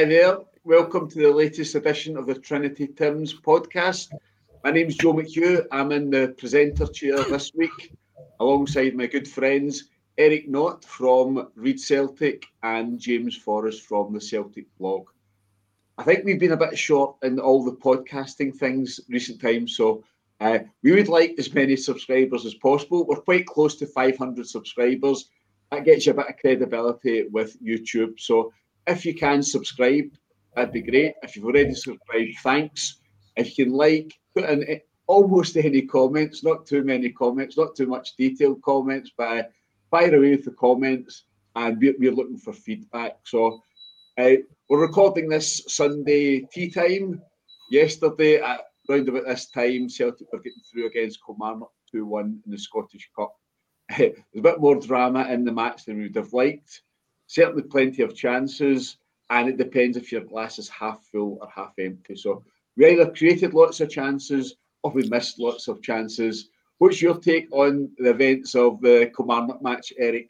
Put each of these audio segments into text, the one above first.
Hi there. Welcome to the latest edition of the Trinity Tims podcast. My name's Joe McHugh. I'm in the presenter chair this week alongside my good friends Eric Knott from Read Celtic and James Forrest from the Celtic blog. I think we've been a bit short in all the podcasting things recent times, so we would like as many subscribers as possible. We're quite close to 500 subscribers. That gets you a bit of credibility with YouTube. So if you can subscribe, that'd be great. If you've already subscribed, thanks. If you can put in almost any comments, not too many comments, not too much detailed comments, but fire away with the comments, and we're looking for feedback. So we're recording this Sunday tea time. Yesterday, at round about this time, Celtic were getting through against Kilmarnock 2-1 in the Scottish Cup. There's a bit more drama in the match than we would have liked. Certainly plenty of chances, and it depends if your glass is half full or half empty. So we either created lots of chances or we missed lots of chances. What's your take on the events of the Kilmarnock match, Eric?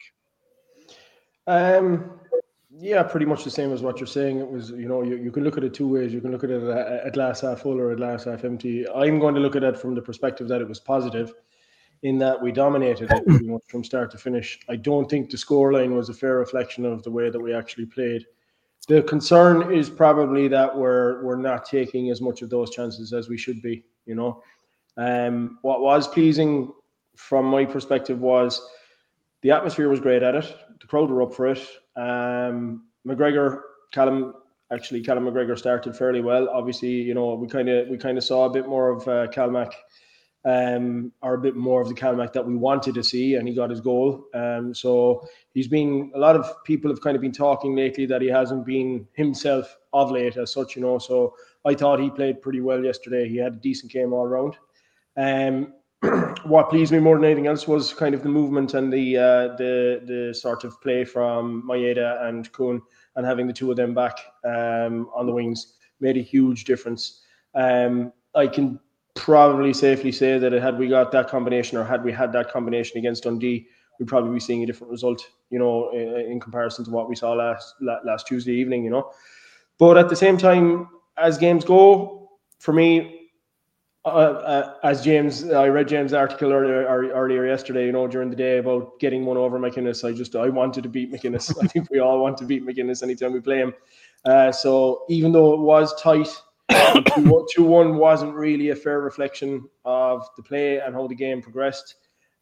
Yeah, pretty much the same as what you're saying. It was, you can look at it two ways. You can look at it a glass half full or a glass half empty. I'm going to look at it from the perspective that it was positive, in that we dominated it pretty much from start to finish. I don't think the scoreline was a fair reflection of the way that we actually played. The concern is probably that we're not taking as much of those chances as we should be. What was pleasing from my perspective was the atmosphere was great at it. The crowd were up for it. Callum McGregor started fairly well. Obviously, we kind of saw a bit more of Calmac, or a bit more of the Calmac that we wanted to see, and he got his goal. So a lot of people have kind of been talking lately that he hasn't been himself of late as such, So I thought he played pretty well yesterday. He had a decent game all round. What pleased me more than anything else was kind of the movement and the sort of play from Maeda and Kuhn, and having the two of them back on the wings made a huge difference. I can probably safely say that had we got that combination, or had we had that combination against Dundee, we'd probably be seeing a different result, in comparison to what we saw last Tuesday evening, But at the same time, as games go, for me, I read James' article earlier yesterday, during the day, about getting one over McInnes. I wanted to beat McInnes. I think we all want to beat McInnes anytime we play him. So even though it was tight, 2-1 wasn't really a fair reflection of the play and how the game progressed.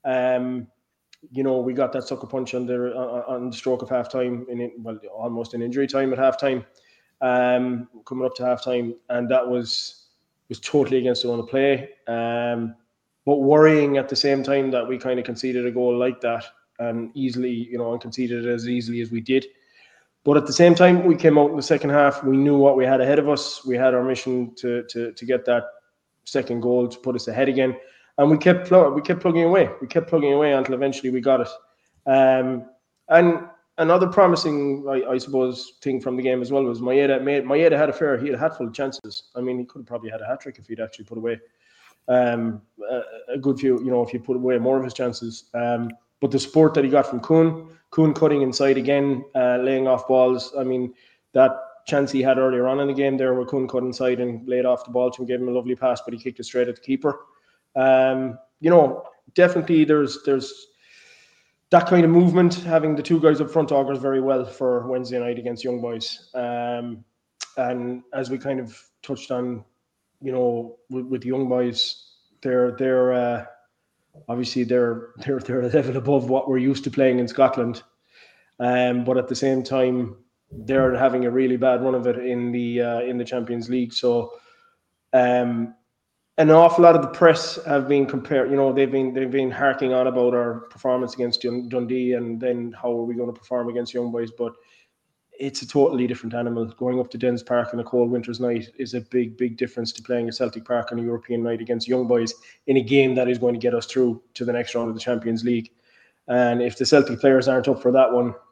We got that sucker punch on the stroke of half time, almost in injury time at half time, coming up to half time, and that was totally against the run of play. But worrying at the same time that we kind of conceded a goal like that, and easily, and conceded it as easily as we did. But at the same time, we came out in the second half. We knew what we had ahead of us. We had our mission to get that second goal to put us ahead again, and we kept plugging away. We kept plugging away until eventually we got it. And another promising, I suppose, thing from the game as well was Maeda had a hatful of chances. I mean, he could have probably had a hat trick if he'd actually put away a good few. If he put away more of his chances. But the support that he got from Kuhn cutting inside again, laying off balls. I mean, that chance he had earlier on in the game there, where Kuhn cut inside and laid off the ball to him, gave him a lovely pass, but he kicked it straight at the keeper. Definitely there's that kind of movement. Having the two guys up front augurs very well for Wednesday night against Young Boys. And as we kind of touched on, with Young Boys, they're obviously they're a level above what we're used to playing in Scotland. But at the same time, they're having a really bad run of it in the Champions League. So an awful lot of the press have been compared. They've been harking on about our performance against Dundee, and then how are we going to perform against Young Boys? But it's a totally different animal. Going up to Dens Park on a cold winter's night is a big, big difference to playing at Celtic Park on a European night against Young Boys in a game that is going to get us through to the next round of the Champions League. And if the Celtic players aren't up for that one,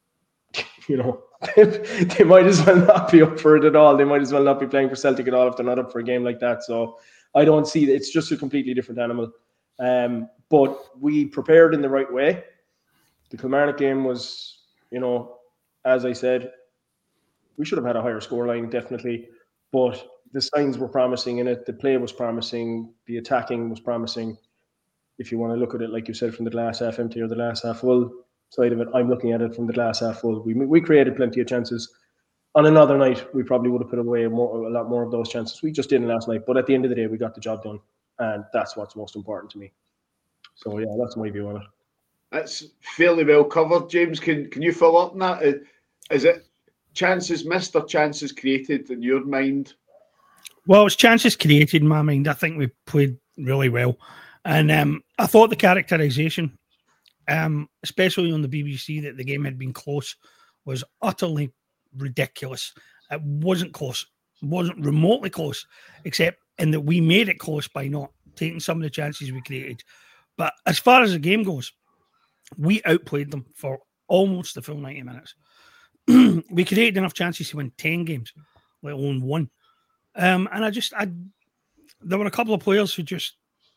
they might as well not be up for it at all. They might as well not be playing for Celtic at all if they're not up for a game like that. So I don't see that. It's just a completely different animal. But we prepared in the right way. The Kilmarnock game was, as I said, We should have had a higher scoreline, definitely. But the signs were promising in it. The play was promising. The attacking was promising. If you want to look at it, like you said, from the glass half empty or the glass half full side of it, I'm looking at it from the glass half full. We created plenty of chances. On another night, we probably would have put away a lot more of those chances. We just didn't last night. But at the end of the day, we got the job done. And that's what's most important to me. So, yeah, that's my view on it. That's fairly well covered. James, can you follow up on that? Is it chances missed or chances created in your mind? Well, it's chances created in my mind. I think we played really well. And I thought the characterisation, especially on the BBC, that the game had been close, was utterly ridiculous. It wasn't close. It wasn't remotely close, except in that we made it close by not taking some of the chances we created. But as far as the game goes, we outplayed them for almost the full 90 minutes. We created enough chances to win 10 games, let alone one. And there were a couple of players who just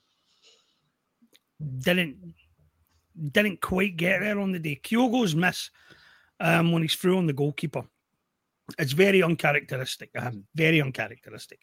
didn't quite get there on the day. Kyogo's miss when he's through on the goalkeeper, it's very uncharacteristic. Very uncharacteristic.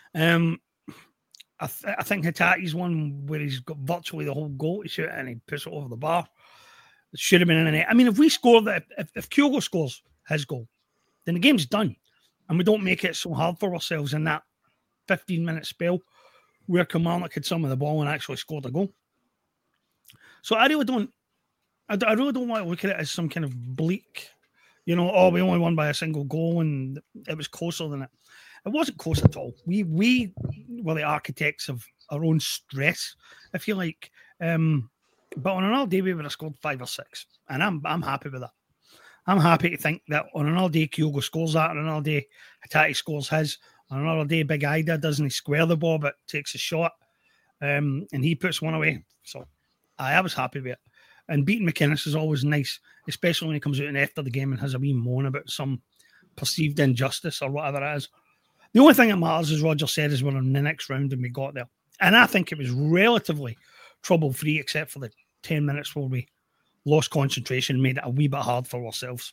I think Hatate's one where he's got virtually the whole goal to shoot and he puts it over the bar. It should have been in the net. I mean, if we score that, if Kyogo scores his goal, then the game's done. And we don't make it so hard for ourselves in that 15-minute spell where Kilmarnock had some of the ball and actually scored a goal. So I really don't want to look at it as some kind of bleak, we only won by a single goal and it was closer than it. It wasn't close at all. We were the architects of our own stress, if you like. But on another day, we would have scored 5 or 6. And I'm happy with that. I'm happy to think that on another day, Kyogo scores that. On another day, Hatate scores his. On another day, Big Ida doesn't square the ball, but takes a shot. And he puts one away. So I was happy with it. And beating McInnes is always nice, especially when he comes out and after the game and has a wee moan about some perceived injustice or whatever it is. The only thing that matters, as Roger said, is we're in the next round and we got there. And I think it was relatively trouble-free, except for the 10 minutes where we lost concentration and made it a wee bit hard for ourselves.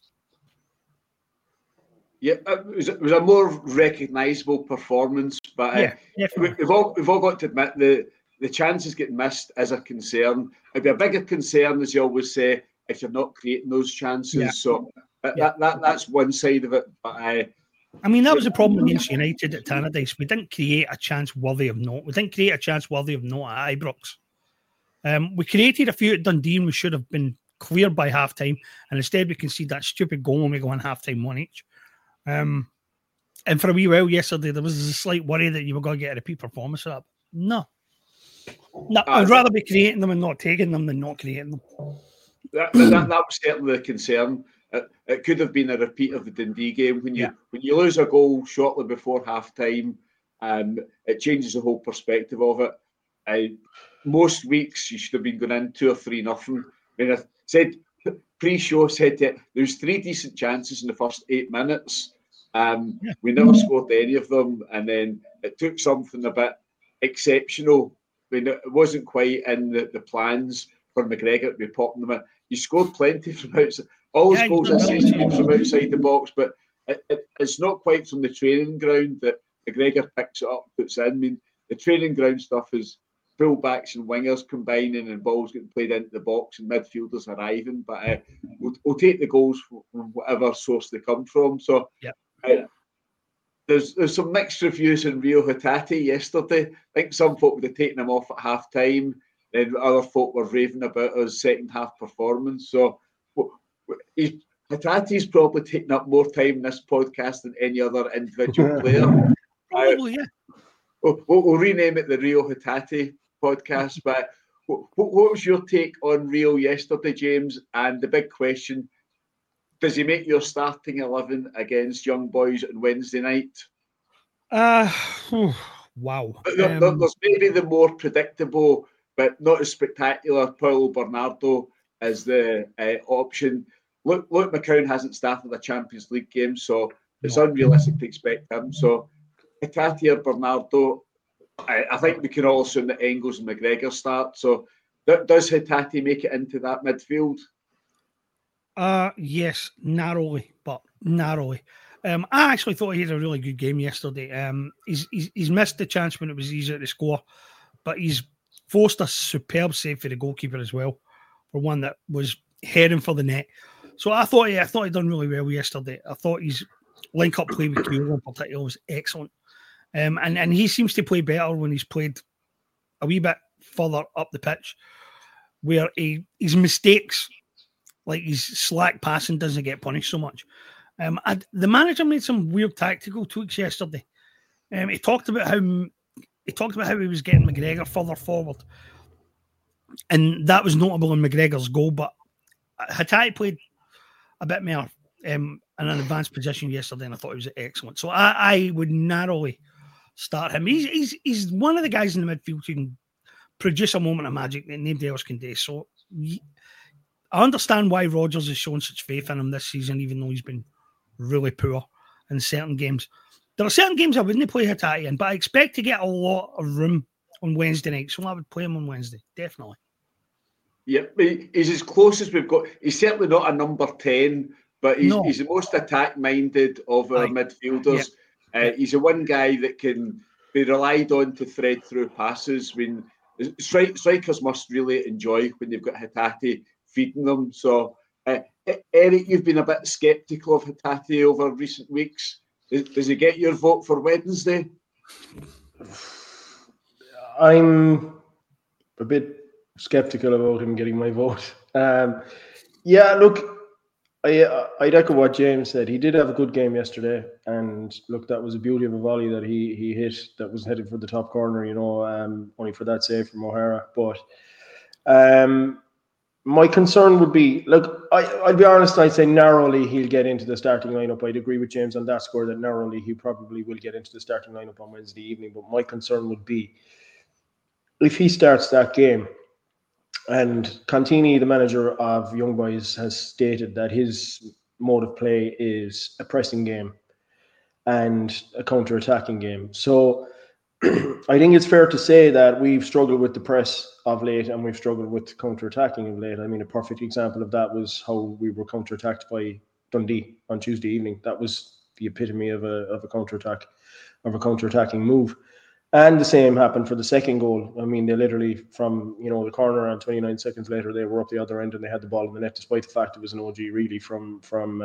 Yeah, it was a more recognisable performance, but we've all got to admit the chances getting missed is a concern. It'd be a bigger concern, as you always say, if you're not creating those chances. Yeah. So that's one side of it. But I mean, that was the problem against United at Tannadice. We didn't create a chance worthy of note. We didn't create a chance worthy of note at Ibrox. We created a few at Dundee and we should have been cleared by half-time. And instead we conceded that stupid goal when we go on half-time 1 each. And for a wee while yesterday, there was a slight worry that you were going to get a repeat performance of that. No, I'd rather be creating them and not taking them than not creating them. That was certainly the concern. It could have been a repeat of the Dundee game. When you lose a goal shortly before half-time, it changes the whole perspective of it. Most weeks, you should have been going in 2 or 3-0. I mean, I said pre-show, there's 3 decent chances in the first 8 minutes. We never scored any of them, and then it took something a bit exceptional. I mean, it wasn't quite in the plans for McGregor to be popping them in. You scored plenty from outside. All his goals this season from outside the box, but it's not quite from the training ground that McGregor picks it up, puts in. I mean, the training ground stuff is full-backs and wingers combining and balls getting played into the box and midfielders arriving. But we'll take the goals from whatever source they come from. So there's some mixed reviews in Rio Hatate yesterday. I think some folk would have taken him off at half-time. Then other folk were raving about his second-half performance. So Hatate's probably taken up more time in this podcast than any other individual player. Probably, yeah. We'll rename it the Rio Hatate podcast. But what was your take on Rio yesterday, James? And the big question, does he make your starting 11 against Young Boys on Wednesday night? Wow. There's maybe the more predictable, but not as spectacular, Paulo Bernardo as the option. Luke McCown hasn't started a Champions League game, so it's unrealistic to expect him. So Hatate or Bernardo, I think we can all assume that Engels and McGregor start. So does Hatate make it into that midfield? Yes, narrowly, but narrowly. I actually thought he had a really good game yesterday. He's missed the chance when it was easier to score, but he's forced a superb save for the goalkeeper as well, for one that was heading for the net. So I thought he done really well yesterday. I thought his link-up play with Kyogo in particular was excellent. And he seems to play better when he's played a wee bit further up the pitch, where his mistakes, like his slack passing, doesn't get punished so much. The manager made some weird tactical tweaks yesterday. He talked about how he was getting McGregor further forward, and that was notable in McGregor's goal. But Hatate played a bit more in an advanced position yesterday, and I thought he was excellent. So I would narrowly start him. He's one of the guys in the midfield who can produce a moment of magic that nobody else can do. So I understand why Rodgers has shown such faith in him this season, even though he's been really poor in certain games. There are certain games I wouldn't play Hatate in, but I expect to get a lot of room on Wednesday night, so I would play him on Wednesday, definitely. Yeah, he's as close as we've got. He's certainly not a number 10, but he's the most attack-minded of our midfielders. Yeah. He's the one guy that can be relied on to thread through passes. When strikers must really enjoy when they've got Hatate feeding them. So, Eric, you've been a bit sceptical of Hatate over recent weeks. Does he get your vote for Wednesday? I'm a bit sceptical about him getting my vote. Look, I'd echo what James said. He did have a good game yesterday, and look, that was a beauty of a volley that he hit that was headed for the top corner, only for that save from O'Hara. But my concern would be, look, I'll be honest, I'd say narrowly he'll get into the starting lineup. I'd agree with James on that score, that narrowly he probably will get into the starting lineup on Wednesday evening. But my concern would be, if he starts that game, and Contini, the manager of Young Boys, has stated that his mode of play is a pressing game and a counter-attacking game. So I think it's fair to say that we've struggled with the press of late and we've struggled with counter-attacking of late. I mean, a perfect example of that was how we were counter-attacked by Dundee on Tuesday evening. That was the epitome of a counter-attack, of a counter-attacking move. And the same happened for the second goal. I mean, they literally, from the corner, and 29 seconds later, they were up the other end and they had the ball in the net, despite the fact it was an OG really from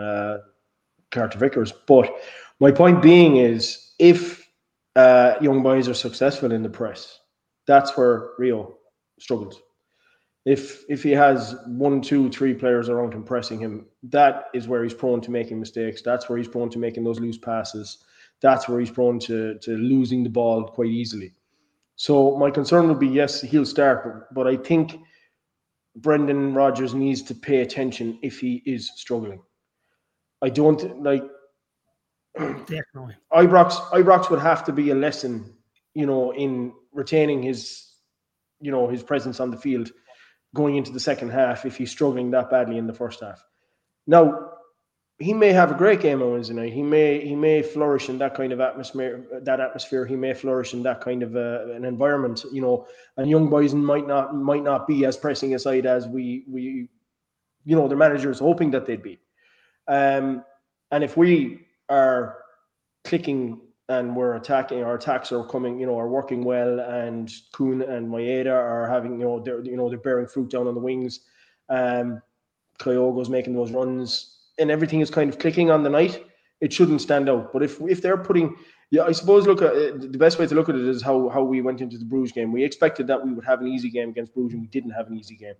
Carter Vickers. But my point being is, if Young Boys are successful in the press, that's where Rio struggles. If he has 1, 2, 3 players around him pressing him, that is where he's prone to making mistakes. That's where he's prone to making those loose passes. That's where he's prone to losing the ball quite easily. So my concern would be, yes, he'll start, but I think Brendan Rodgers needs to pay attention if he is struggling. I don't like. Definitely. Ibrox would have to be a lesson, in retaining his presence on the field going into the second half if he's struggling that badly in the first half. Now, he may have a great game on Wednesday night. He may flourish in that kind of atmosphere. He may flourish in that kind of an environment, and Young Boys might not be as pressing a side as we the manager is hoping that they'd be. And if we are clicking and we're attacking, our attacks are coming, are working well, and Kuhn and Maeda are having, they're bearing fruit down on the wings. Kyogo's making those runs, and everything is kind of clicking on the night, it shouldn't stand out. But if they're putting, I suppose, look, the best way to look at it is how we went into the Bruges game. We expected that we would have an easy game against Bruges, and we didn't have an easy game.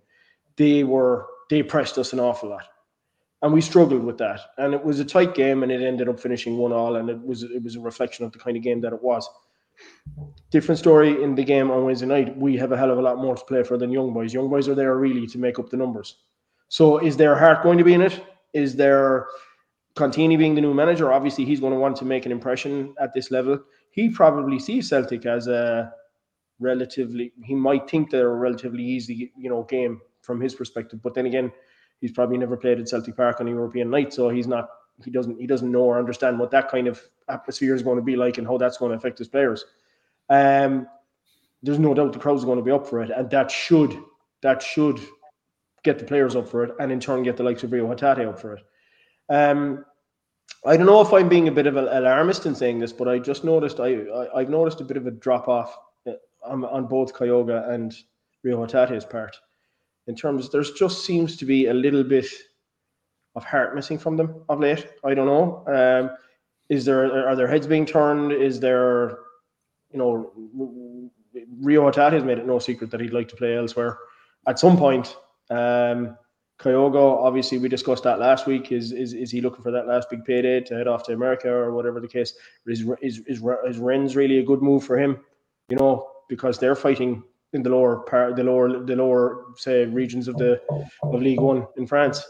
They pressed us an awful lot, and we struggled with that. And it was a tight game, and it ended up finishing 1-1, and it was a reflection of the kind of game that it was. Different story in the game on Wednesday night. We have a hell of a lot more to play for than Young Boys. Young Boys are there really to make up the numbers. So is their heart going to be in it? Is there Contini being the new manager? Obviously, he's going to want to make an impression at this level. He probably sees Celtic as he might think they're a relatively easy, game from his perspective. But then again, he's probably never played at Celtic Park on a European night, so he doesn't know or understand what that kind of atmosphere is going to be like and how that's going to affect his players. There's no doubt the crowd's going to be up for it, and that should get the players up for it, and in turn get the likes of Rio Hatate up for it. I don't know if I'm being a bit of an alarmist in saying this, but I just noticed I've noticed a bit of a drop off on both Kyogo and Rio Hatate's part. In terms, there just seems to be a little bit of heart missing from them of late. I don't know. Are their heads being turned? Is there, Rio Hatate has made it no secret that he'd like to play elsewhere at some point. Kyogo, obviously, we discussed that last week. Is he looking for that last big payday to head off to America or whatever the case? Is Rennes really a good move for him? Because they're fighting in the lower say regions of League One in France.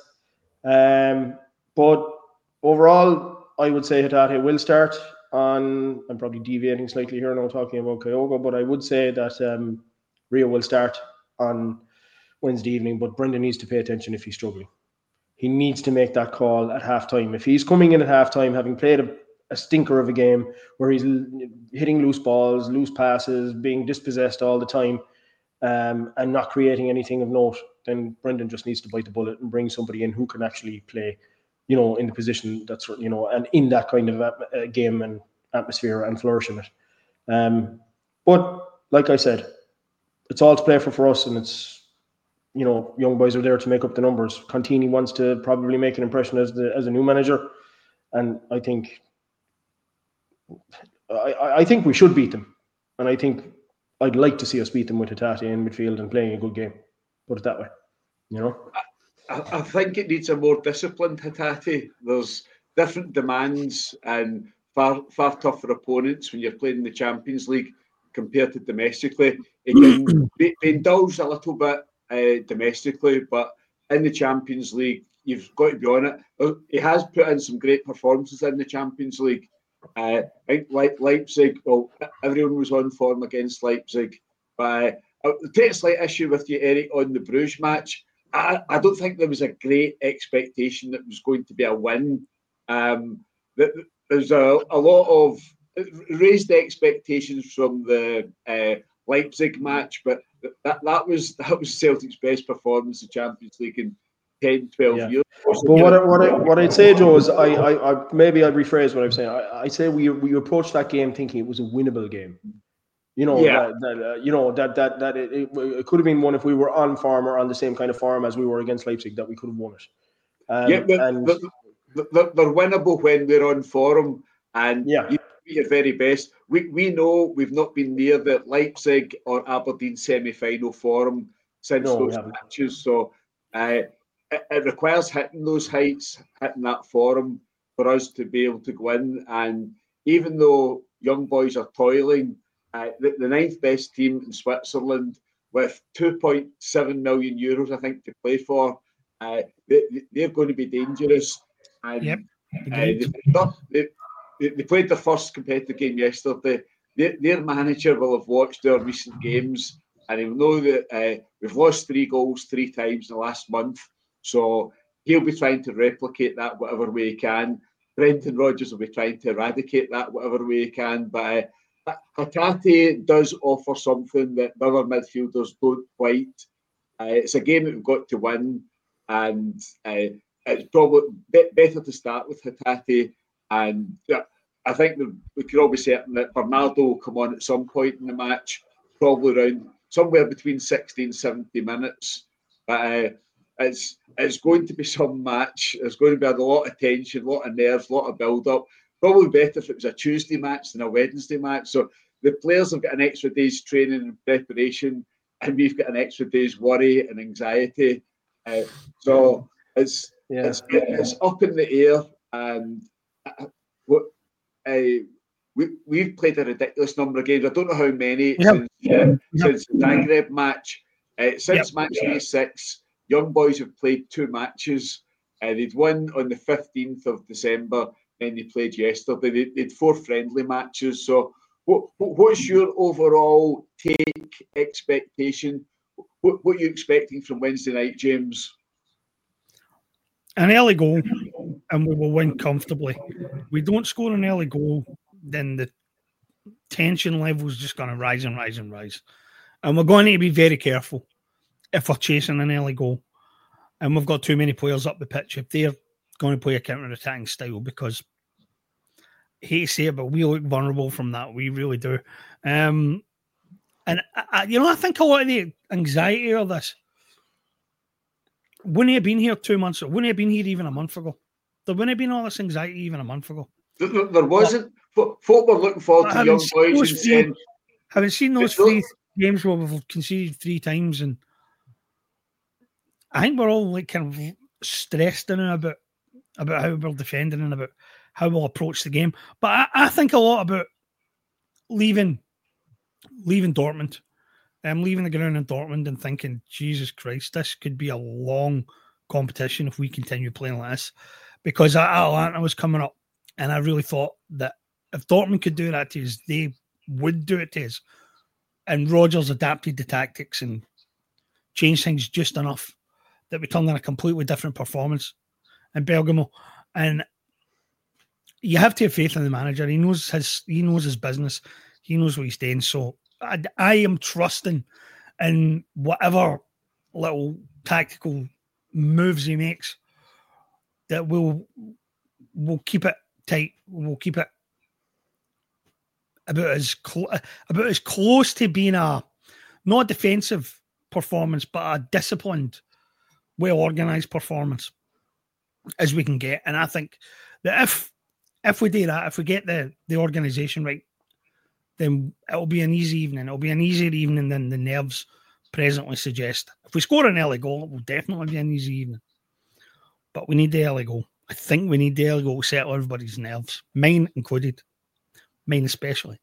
But overall, I would say Hatate will start on. I'm probably deviating slightly here now talking about Kyogo, but I would say that Rio will start on Wednesday evening. But Brendan needs to pay attention if he's struggling. He needs to make that call at halftime. If he's coming in at halftime, having played a stinker of a game where he's hitting loose balls, loose passes, being dispossessed all the time, and not creating anything of note, then Brendan just needs to bite the bullet and bring somebody in who can actually play, in the position that's, and in that kind of game and atmosphere and flourish in it. But like I said, it's all to play for us, and it's, young boys are there to make up the numbers. Contini wants to probably make an impression as a new manager, and I think we should beat them, and I think I'd like to see us beat them with Hatate in midfield and playing a good game. Put it that way, I think it needs a more disciplined Hatate. There's different demands and far tougher opponents when you're playing in the Champions League compared to domestically. It can be indulged a little bit domestically, but in the Champions League, you've got to be on it. He has put in some great performances in the Champions League. I think like Leipzig, everyone was on form against Leipzig. But I'll take a slight issue with you, Eric, on the Bruges match. I don't think there was a great expectation that it was going to be a win. There's a lot of raised expectations from the Leipzig match, but that was Celtic's best performance in the Champions League in 10, 12 years. But what I'd say, Joe, is I maybe I'd rephrase what I'm saying. I say we approached that game thinking it was a winnable game. It could have been one if we were on form or on the same kind of form as we were against Leipzig, that we could have won it. They're winnable when we're on form, and you do your very best. We know we've not been near the Leipzig or Aberdeen semi-final form since those matches, so it requires hitting those heights, hitting that form for us to be able to go in. And even though young boys are toiling, the ninth best team in Switzerland with €2.7 million, I think, to play for, they're going to be dangerous. And they played their first competitive game yesterday. Their manager will have watched their recent games, and he'll know that we've lost 3 goals 3 times in the last month. So he'll be trying to replicate that whatever way he can. Brendan Rodgers will be trying to eradicate that whatever way he can. But Hatate does offer something that the other midfielders don't quite. It's a game that we've got to win, and it's probably better to start with Hatate. And I think we could all be certain that Bernardo will come on at some point in the match, probably around somewhere between 60 and 70 minutes. But it's going to be some match. There's going to be a lot of tension, a lot of nerves, a lot of build-up. Probably better if it was a Tuesday match than a Wednesday match. So the players have got an extra day's training and preparation, and we've got an extra day's worry and anxiety. So it's up in the air. And we've played a ridiculous number of games. I don't know how many since the Zagreb match. Since match day 6, young boys have played 2 matches. They'd won on the 15th of December, and they played yesterday. They'd 4 friendly matches. So what's your overall take, expectation? What are you expecting from Wednesday night, James? An early goal, and we will win comfortably. We don't score an early goal, then the tension level is just going to rise and rise and rise. And we're going to be very careful if we're chasing an early goal. And we've got too many players up the pitch. If they're going to play a counter-attacking style because I hate to say it, but we look vulnerable from that. We really do. And I think a lot of the anxiety of this wouldn't have been here 2 months ago. Wouldn't have been here even a month ago. There wouldn't have been all this anxiety even a month ago. There wasn't. Folk were looking forward to young boys and saying, having seen those 3 games where we've conceded 3 times, and I think we're all like kind of stressed in about how we're defending and about how we'll approach the game. But I think a lot about leaving Dortmund. I'm leaving the ground in Dortmund and thinking, Jesus Christ, this could be a long competition if we continue playing like this. Because Atalanta was coming up, and I really thought that if Dortmund could do that to us, they would do it to us. And Rodgers adapted the tactics and changed things just enough that we turned in a completely different performance in Bergamo. And you have to have faith in the manager. He knows his business. He knows what he's doing. So I am trusting in whatever little tactical moves he makes, that we'll keep it tight. We'll keep it about as close to being a not a defensive performance, but a disciplined, well-organised performance as we can get. And I think that if we do that, if we get the organisation right, then it'll be an easy evening. It'll be an easier evening than the nerves presently suggest. If we score an early goal, it will definitely be an easy evening. But we need the early goal. I think we need the early goal to settle everybody's nerves, mine included, mine especially.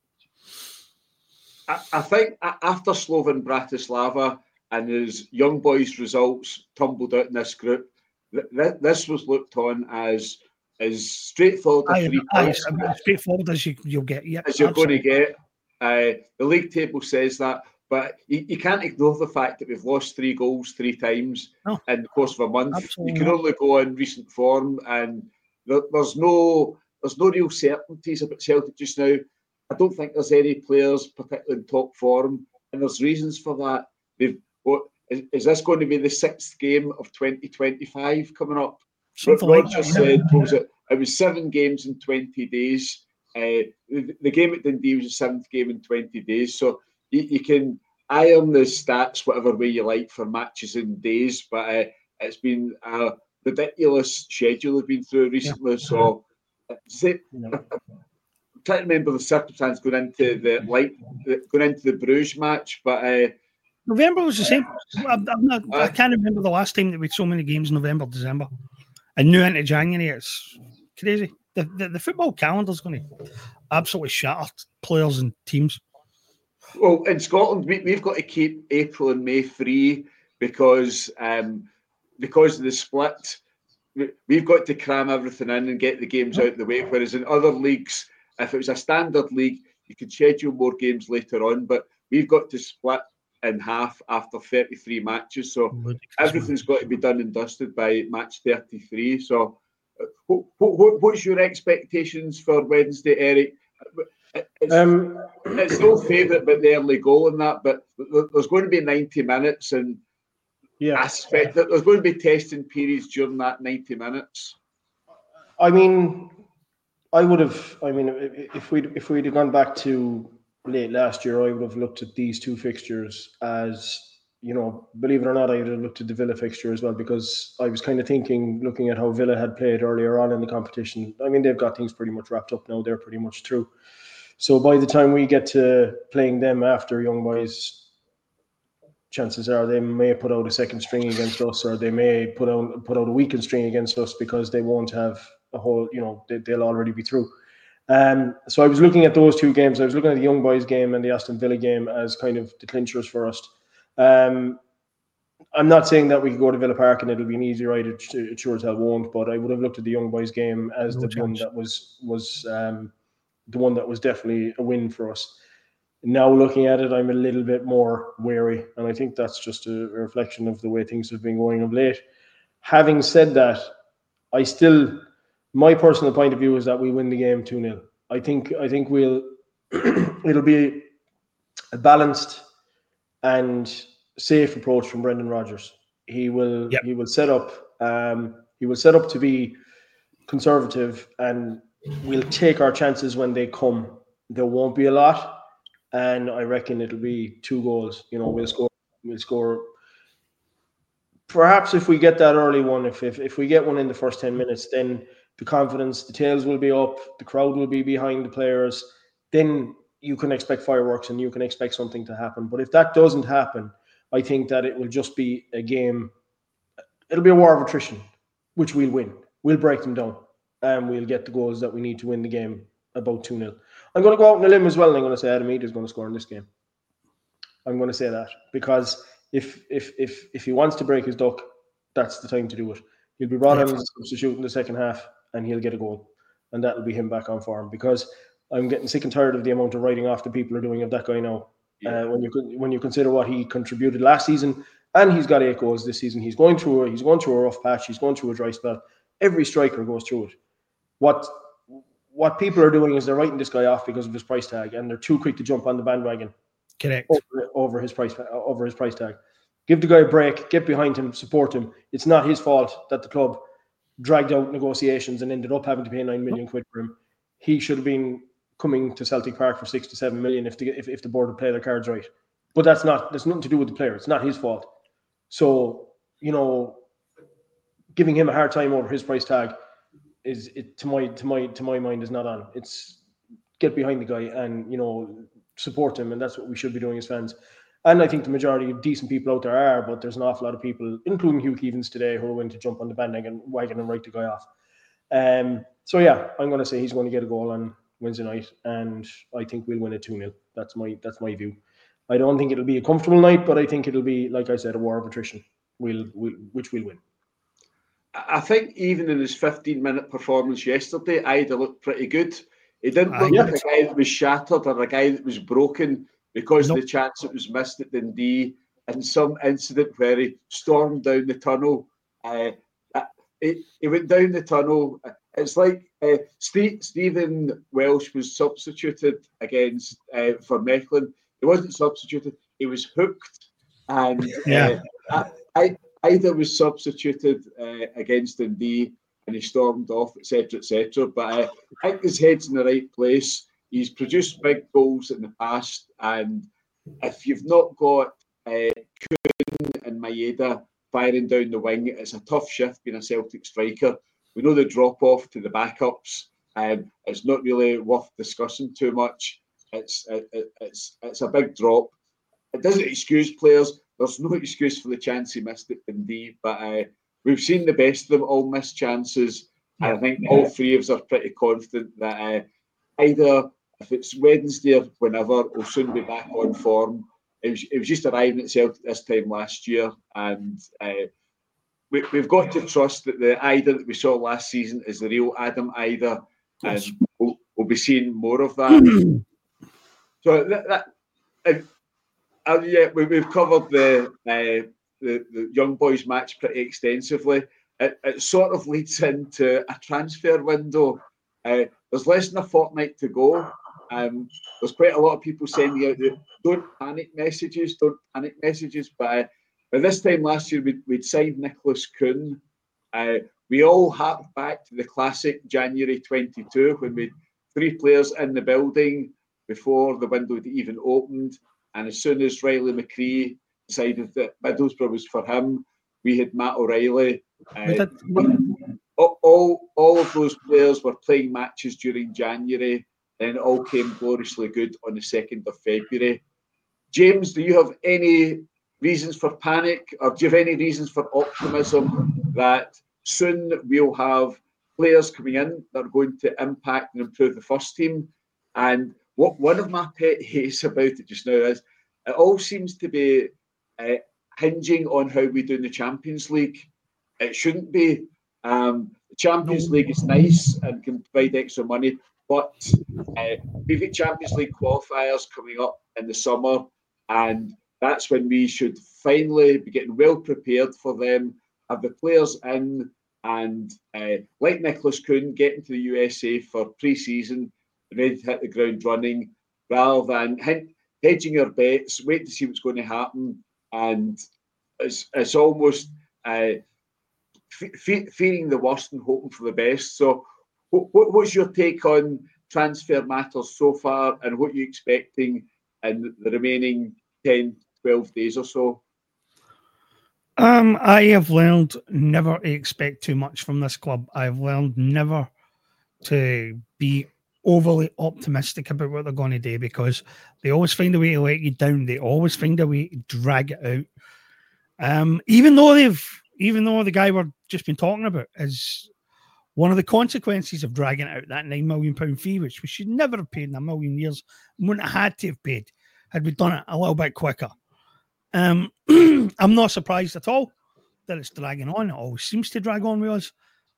I think after Slovan Bratislava and his young boys' results tumbled out in this group, this was looked on as straightforward as 3 points. Straightforward as you'll get. Yep, as you're going to get. The league table says that, but you can't ignore the fact that we've lost 3 goals 3 times in the course of a month. Absolutely. You can only go on recent form, and there's no real certainties about Celtic just now. I don't think there's any players particularly in top form, and there's reasons for that. Is this going to be the 6th game of 2025 coming up? Rodgers said it was 7 games in 20 days. The game at Dundee was the 7th game in 20 days. So you can iron the stats whatever way you like for matches in days, but it's been a ridiculous schedule we've been through recently. Yeah. So I'm trying to remember the circumstance going into the Bruges match, but November was the same. I can't remember the last time that we had so many games in November, December, and new into January. It's crazy. The football calendar is going to absolutely shatter players and teams. Well, in Scotland, we've got to keep April and May free because of the split. We've got to cram everything in and get the games out of the way. Whereas in other leagues, if it was a standard league, you could schedule more games later on. But we've got to split in half after 33 matches. So everything's got to be done and dusted by match 33. So what's your expectations for Wednesday, Eric? It's no favourite but the early goal in that, but there's going to be 90 minutes, and I suspect that there's going to be testing periods during that 90 minutes. I mean, if we'd have gone back to late last year, I would have looked at these 2 fixtures as, believe it or not, I would have looked at the Villa fixture as well, because I was kind of looking at how Villa had played earlier on in the competition. I mean, they've got things pretty much wrapped up now. They're pretty much through. So by the time we get to playing them after Young Boys, chances are they may put out a second string against us, or they may put out a weakened string against us because they won't have a whole, they'll already be through. So I was looking at those 2 games. I was looking at the Young Boys game and the Aston Villa game as kind of the clinchers for us. I'm not saying that we could go to Villa Park and it'll be an easy ride. It sure as hell won't. But I would have looked at the Young Boys game as one that was the one that was definitely a win for us. Now looking at it, I'm a little bit more wary, and I think that's just a reflection of the way things have been going of late. Having said that, my personal point of view is that we win the game 2-0. I think it'll be a balanced and safe approach from Brendan Rodgers. He will set up to be conservative, and we'll take our chances when they come. There won't be a lot, and I reckon it'll be 2 goals. We'll score. Perhaps if we get that early one, if we get one in the first 10 minutes, then the confidence, the tails will be up, the crowd will be behind the players. Then you can expect fireworks and you can expect something to happen. But if that doesn't happen, I think that it will just be a game. It'll be a war of attrition, which we'll win. We'll break them down, and we'll get the goals that we need to win the game, about 2-0. I'm going to go out on a limb as well, and I'm going to say Adam Eade is going to score in this game. I'm going to say that, because if he wants to break his duck, that's the time to do it. He'll be brought on as a substitute in the second half, and he'll get a goal, and that'll be him back on form, because I'm getting sick and tired of the amount of writing off the people are doing of that guy now. Yeah. When you consider what he contributed last season, and he's got 8 goals this season. He's going through a rough patch. He's going through a dry spell. Every striker goes through it. What people are doing is they're writing this guy off because of his price tag, and they're too quick to jump on the bandwagon. Correct. Over his price tag. Give the guy a break. Get behind him. Support him. It's not his fault that the club dragged out negotiations and ended up having to pay 9 million quid for him. He should have been coming to Celtic Park for 6 to 7 million if the board would play their cards right. But there's nothing to do with the player. It's not his fault. So, giving him a hard time over his price tag to my mind is not on. It's get behind the guy and support him, and that's what we should be doing as fans. And I think the majority of decent people out there are, but there's an awful lot of people, including Hugh Keevins today, who are willing to jump on the bandwagon and write the guy off. So yeah, I'm going to say he's going to get a goal on Wednesday night, and I think we'll win it 2-0. That's my view. I don't think it'll be a comfortable night, but I think it'll be, like I said, a war of attrition. Which we'll win. I think even in his 15-minute performance yesterday, Ida looked pretty good. He didn't look like a guy that was shattered or a guy that was broken because of the chance that was missed at Dundee and some incident where he stormed down the tunnel. He went down the tunnel. It's like Stephen Welsh was substituted for Mechlin. He wasn't substituted. He was hooked. And Ida was substituted against Dundee, and he stormed off, etc., etc. But I think his head's in the right place. He's produced big goals in the past, and if you've not got Kuhn and Maeda firing down the wing, it's a tough shift being a Celtic striker. We know the drop-off to the backups, and it's not really worth discussing too much. It's a big drop. It doesn't excuse players. There's no excuse for the chance he missed at Dundee, but we've seen the best of them all miss chances. And I think all three of us are pretty confident that either, if it's Wednesday or whenever, we'll soon be back on form. It was just arriving at Celtic this time last year, and we've got to trust that the Ida that we saw last season is the real Adam Ida, and we'll be seeing more of that. So we've covered the young boys match pretty extensively. It sort of leads into a transfer window. There's less than a fortnight to go. There's quite a lot of people sending out the don't panic messages. But by this time last year, we'd signed Nicholas Kuhn. We all harked back to the classic January 22 when we had 3 players in the building before the window had even opened. And as soon as Riley McCree decided that Middlesbrough was for him, we had Matt O'Reilly. All of those players were playing matches during January, and it all came gloriously good on the 2nd of February. James, do you have any reasons for panic, or do you have any reasons for optimism that soon we'll have players coming in that are going to impact and improve the first team? And what one of my pet hates about it just now is it all seems to be hinging on how we do in the Champions League. It shouldn't be. The Champions League is nice and can provide extra money, but we've got Champions League qualifiers coming up in the summer, and that's when we should finally be getting well prepared for them, have the players in, and like Nicholas Kuhn, getting to the USA for pre-season, ready to hit the ground running, rather than hedging your bets, wait to see what's going to happen. And it's almost fearing the worst and hoping for the best. So, what's your take on transfer matters so far, and what are you expecting in the remaining 10, 12 days or so? I have learned never to expect too much from this club. I've learned never to be overly optimistic about what they're going to do, because they always find a way to let you down. They always find a way to drag it out. Even though the guy we've just been talking about is one of the consequences of dragging out that £9 million fee, which we should never have paid in a million years, wouldn't have had to have paid had we done it a little bit quicker. I'm not surprised at all that it's dragging on. It always seems to drag on with us.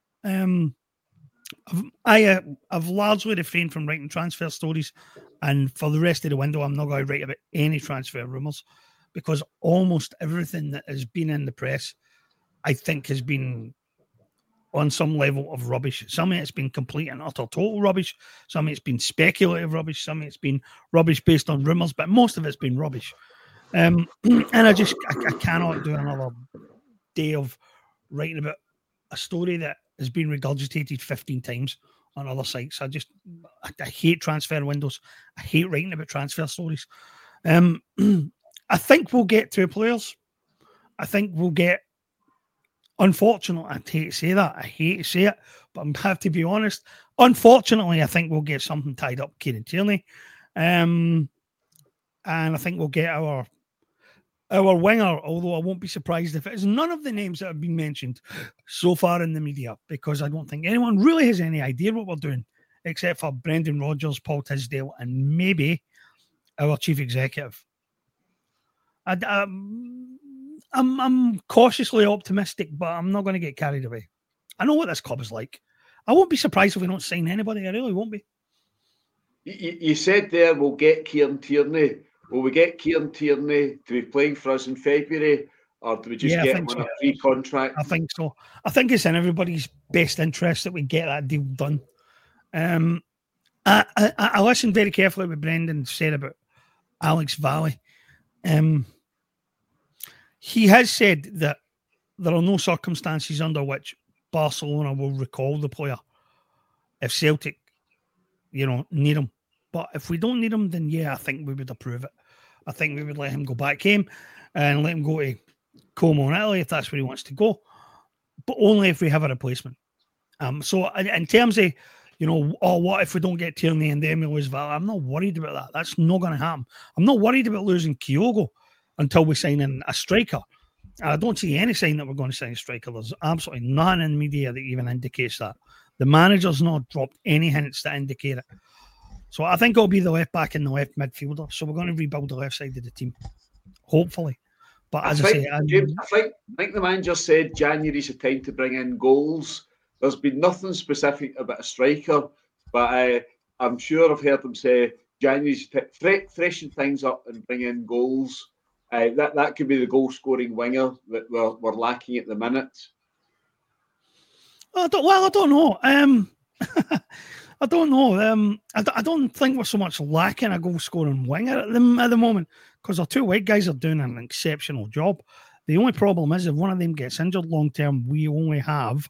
I've largely refrained from writing transfer stories, and for the rest of the window, I'm not going to write about any transfer rumours, because almost everything that has been in the press, I think, has been on some level of rubbish. Some of it's been complete and utter total rubbish. Some of it's been speculative rubbish. Some of it's been rubbish based on rumours, but most of it's been rubbish. And I cannot do another day of writing about a story that has been regurgitated 15 times on other sites. I hate transfer windows. I hate writing about transfer stories. I think we'll get two players. I think we'll get, unfortunately, I hate to say that. I hate to say it, but I have to be honest. Unfortunately, I think we'll get something tied up Kieran Tierney. And I think we'll get our winger, although I won't be surprised if it is none of the names that have been mentioned so far in the media, because I don't think anyone really has any idea what we're doing, except for Brendan Rodgers, Paul Tisdale, and maybe our chief executive. I'm cautiously optimistic, but I'm not going to get carried away. I know what this club is like. I won't be surprised if we don't sign anybody. I really won't be. You said there we'll get Kieran Tierney. Will we get Kieran Tierney to be playing for us in February, or do we just get him on a free contract? I think so. I think it's in everybody's best interest that we get that deal done. I listened very carefully to what Brendan said about Alex Valley. He has said that there are no circumstances under which Barcelona will recall the player if Celtic, need him. But if we don't need him, then yeah, I think we would approve it. I think we would let him go back home and let him go to Como in Italy if that's where he wants to go, but only if we have a replacement. So in terms of, what if we don't get Tierney and then we lose Valley? I'm not worried about that. That's not going to happen. I'm not worried about losing Kyogo until we sign in a striker. I don't see any sign that we're going to sign a striker. There's absolutely nothing in the media that even indicates that. The manager's not dropped any hints that indicate it. So I think it'll be the left back and the left midfielder. So we're going to rebuild the left side of the team, hopefully. But as I say, James, I think the manager said January's the time to bring in goals. There's been nothing specific about a striker, but I'm sure I've heard them say January's freshen things up and bring in goals. That could be the goal-scoring winger that we're lacking at the minute. I don't know. I don't know. I don't think we're so much lacking a goal-scoring winger at the moment, because our two white guys are doing an exceptional job. The only problem is if one of them gets injured long-term, we only have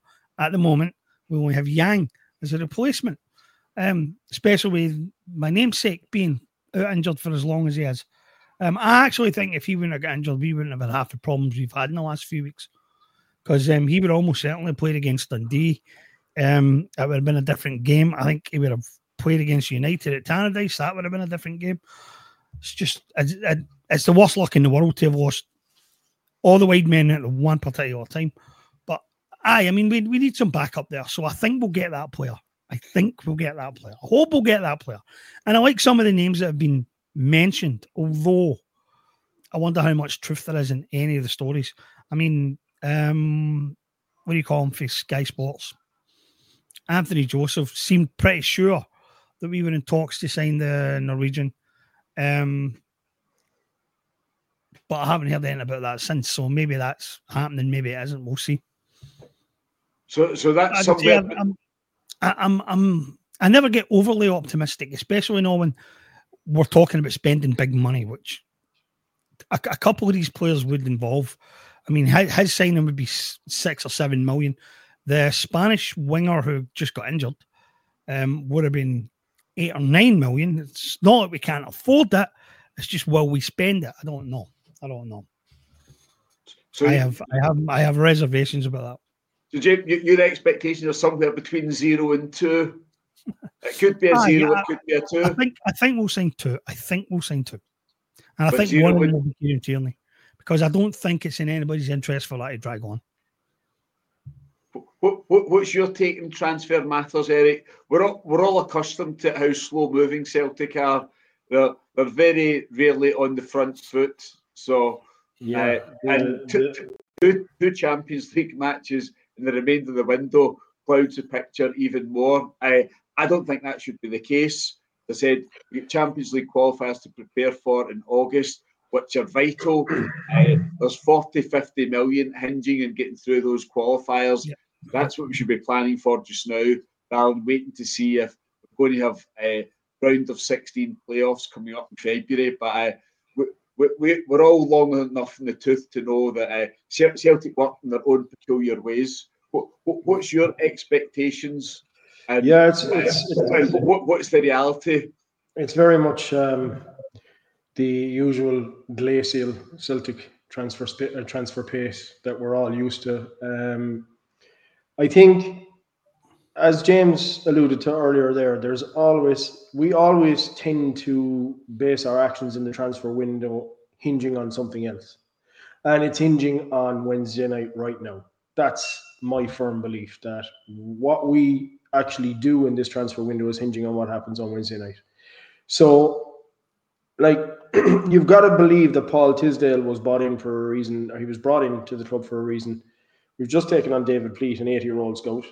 Yang as a replacement, especially with my namesake being out injured for as long as he is. I actually think if he wouldn't have got injured, we wouldn't have had half the problems we've had in the last few weeks, because he would almost certainly played against Dundee. It would have been a different game. I think he would have played against United at Tannadice. That would have been a different game. It's just, it's the worst luck in the world to have lost all the wide men at one particular time. But we need some backup there. So I think we'll get that player. I hope we'll get that player. And I like some of the names that have been mentioned, although I wonder how much truth there is in any of the stories. What do you call him for Sky Sports? Anthony Joseph seemed pretty sure that we were in talks to sign the Norwegian. But I haven't heard anything about that since, so maybe that's happening, maybe it isn't. We'll see. So that's something. I never get overly optimistic, especially now when we're talking about spending big money, which a couple of these players would involve. I mean, his signing would be 6 or 7 million. The Spanish winger who just got injured would have been 8 or 9 million. It's not that we can't afford that. It's just, will we spend it? I don't know. So I have reservations about that. So your expectations are somewhere between 0 and 2. It could be a 0. It could be a 2. I think we'll sign 2. And I But think one of them will be Kieran Tierney, because I don't think it's in anybody's interest for that to drag on. What's your take on transfer matters, Eric? We're all accustomed to how slow moving Celtic are. They're very rarely on the front foot. So two Champions League matches in the remainder of the window clouds the picture even more. I don't think that should be the case. As I said, we've got Champions League qualifiers to prepare for in August, which are vital. There's 40-50 million hinging and getting through those qualifiers. Yeah. That's what we should be planning for just now, rather than waiting to see if we're going to have a round of 16 playoffs coming up in February. But we're all long enough in the tooth to know that Celtic work in their own peculiar ways. What's your expectations? And what's the reality? It's very much the usual glacial Celtic transfer pace that we're all used to. I think, as James alluded to earlier we always tend to base our actions in the transfer window hinging on something else. And it's hinging on Wednesday night right now. That's my firm belief, that what we actually do in this transfer window is hinging on what happens on Wednesday night. So, you've got to believe that Paul Tisdale was brought in for a reason, or he was brought into the club for a reason. We've just taken on David Pleat, an 80-year-old scout.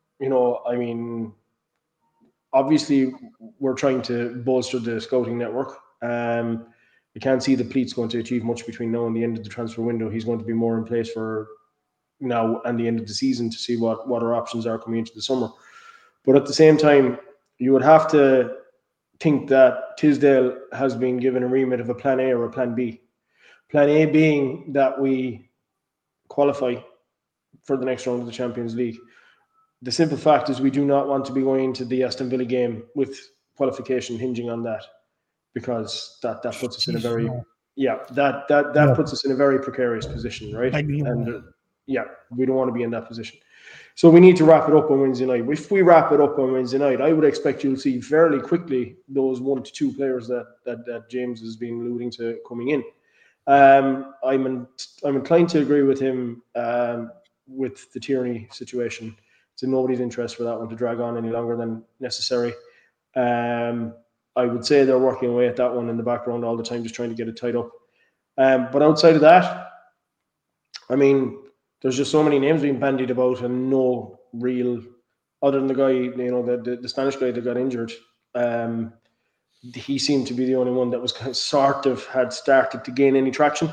Obviously, we're trying to bolster the scouting network. You can't see that Pleat's going to achieve much between now and the end of the transfer window. He's going to be more in place for now and the end of the season to see what our options are coming into the summer. But at the same time, you would have to think that Tisdale has been given a remit of a plan A or a plan B. Plan A being that we qualify for the next round of the Champions League. The simple fact is we do not want to be going into the Aston Villa game with qualification hinging on that, because that puts us in a very puts us in a very precarious position, right? And we don't want to be in that position. So we need to wrap it up on Wednesday night. If we wrap it up on Wednesday night, I would expect you'll see fairly quickly those 1 to 2 players that James has been alluding to coming in. I'm inclined to agree with him with the Tierney situation. It's in nobody's interest for that one to drag on any longer than necessary. I would say they're working away at that one in the background all the time, just trying to get it tied up. But outside of that, I mean, there's just so many names being bandied about and no real, other than the guy, the Spanish guy that got injured. He seemed to be the only one that was kind of sort of had started to gain any traction.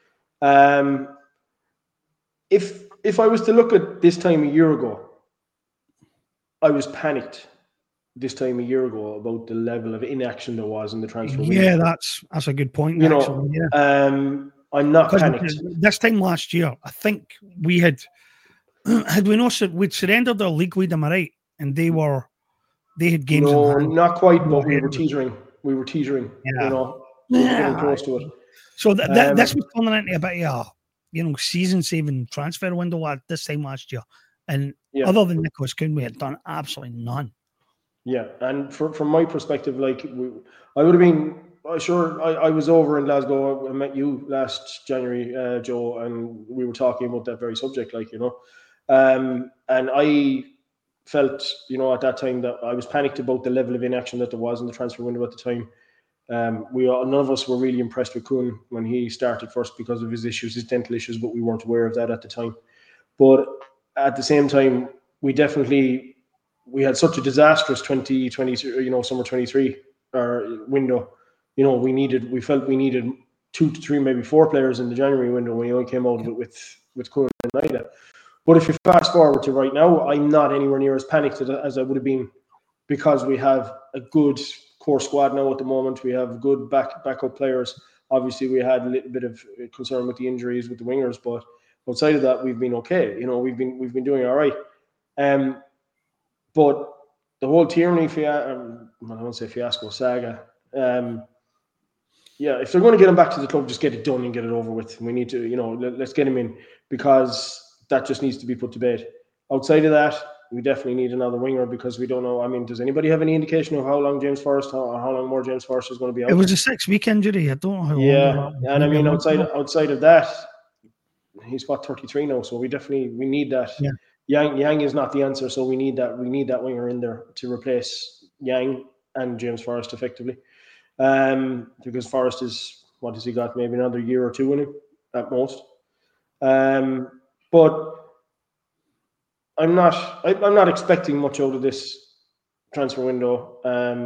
If I was to look at this time a year ago, I was panicked this time a year ago about the level of inaction there was in the transfer window. Yeah, that's a good point. I'm not panicked. This time last year, I think we had we not we'd surrendered our league lead, am I right? And they had games. No, not quite, but we were teetering. We were teetering. We were getting close to it. So this was turning into a bit of a season-saving transfer window at this time last year, and other than Nicholas Kuhn, we had done absolutely none. Yeah, and from my perspective, I would have been. Sure, I was over in Glasgow. I met you last January, Joe, and we were talking about that very subject, and I felt, at that time that I was panicked about the level of inaction that there was in the transfer window at the time. None of us were really impressed with Kuhn when he started first because of his dental issues, but we weren't aware of that at the time. But at the same time, we had such a disastrous 2020, summer 23 window. We felt we needed 2 to 3, maybe 4 players in the January window when we only came out of it with Kuhn and Ida. But if you fast forward to right now, I'm not anywhere near as panicked as I would have been, because we have a good core squad now at the moment. We have good backup players. Obviously, we had a little bit of concern with the injuries with the wingers, but Outside of that, we've been okay. We've been doing all right. But the whole Tierney I won't say fiasco, saga. If they're going to get him back to the club, just get it done and get it over with. We need to, let's get him in, because that just needs to be put to bed. Outside of that, we definitely need another winger, because we don't know. I mean, does anybody have any indication of how long how long more James Forrest is going to be out? It was a 6-week injury. I don't know how long. Yeah, and I mean, outside of that, he's 33 now, so we need that. Yeah. Yang is not the answer, so we need that winger in there to replace Yang and James Forrest effectively. Because Forrest is, what has he got? Maybe another year or two in him at most. But I'm not expecting much out of this transfer window.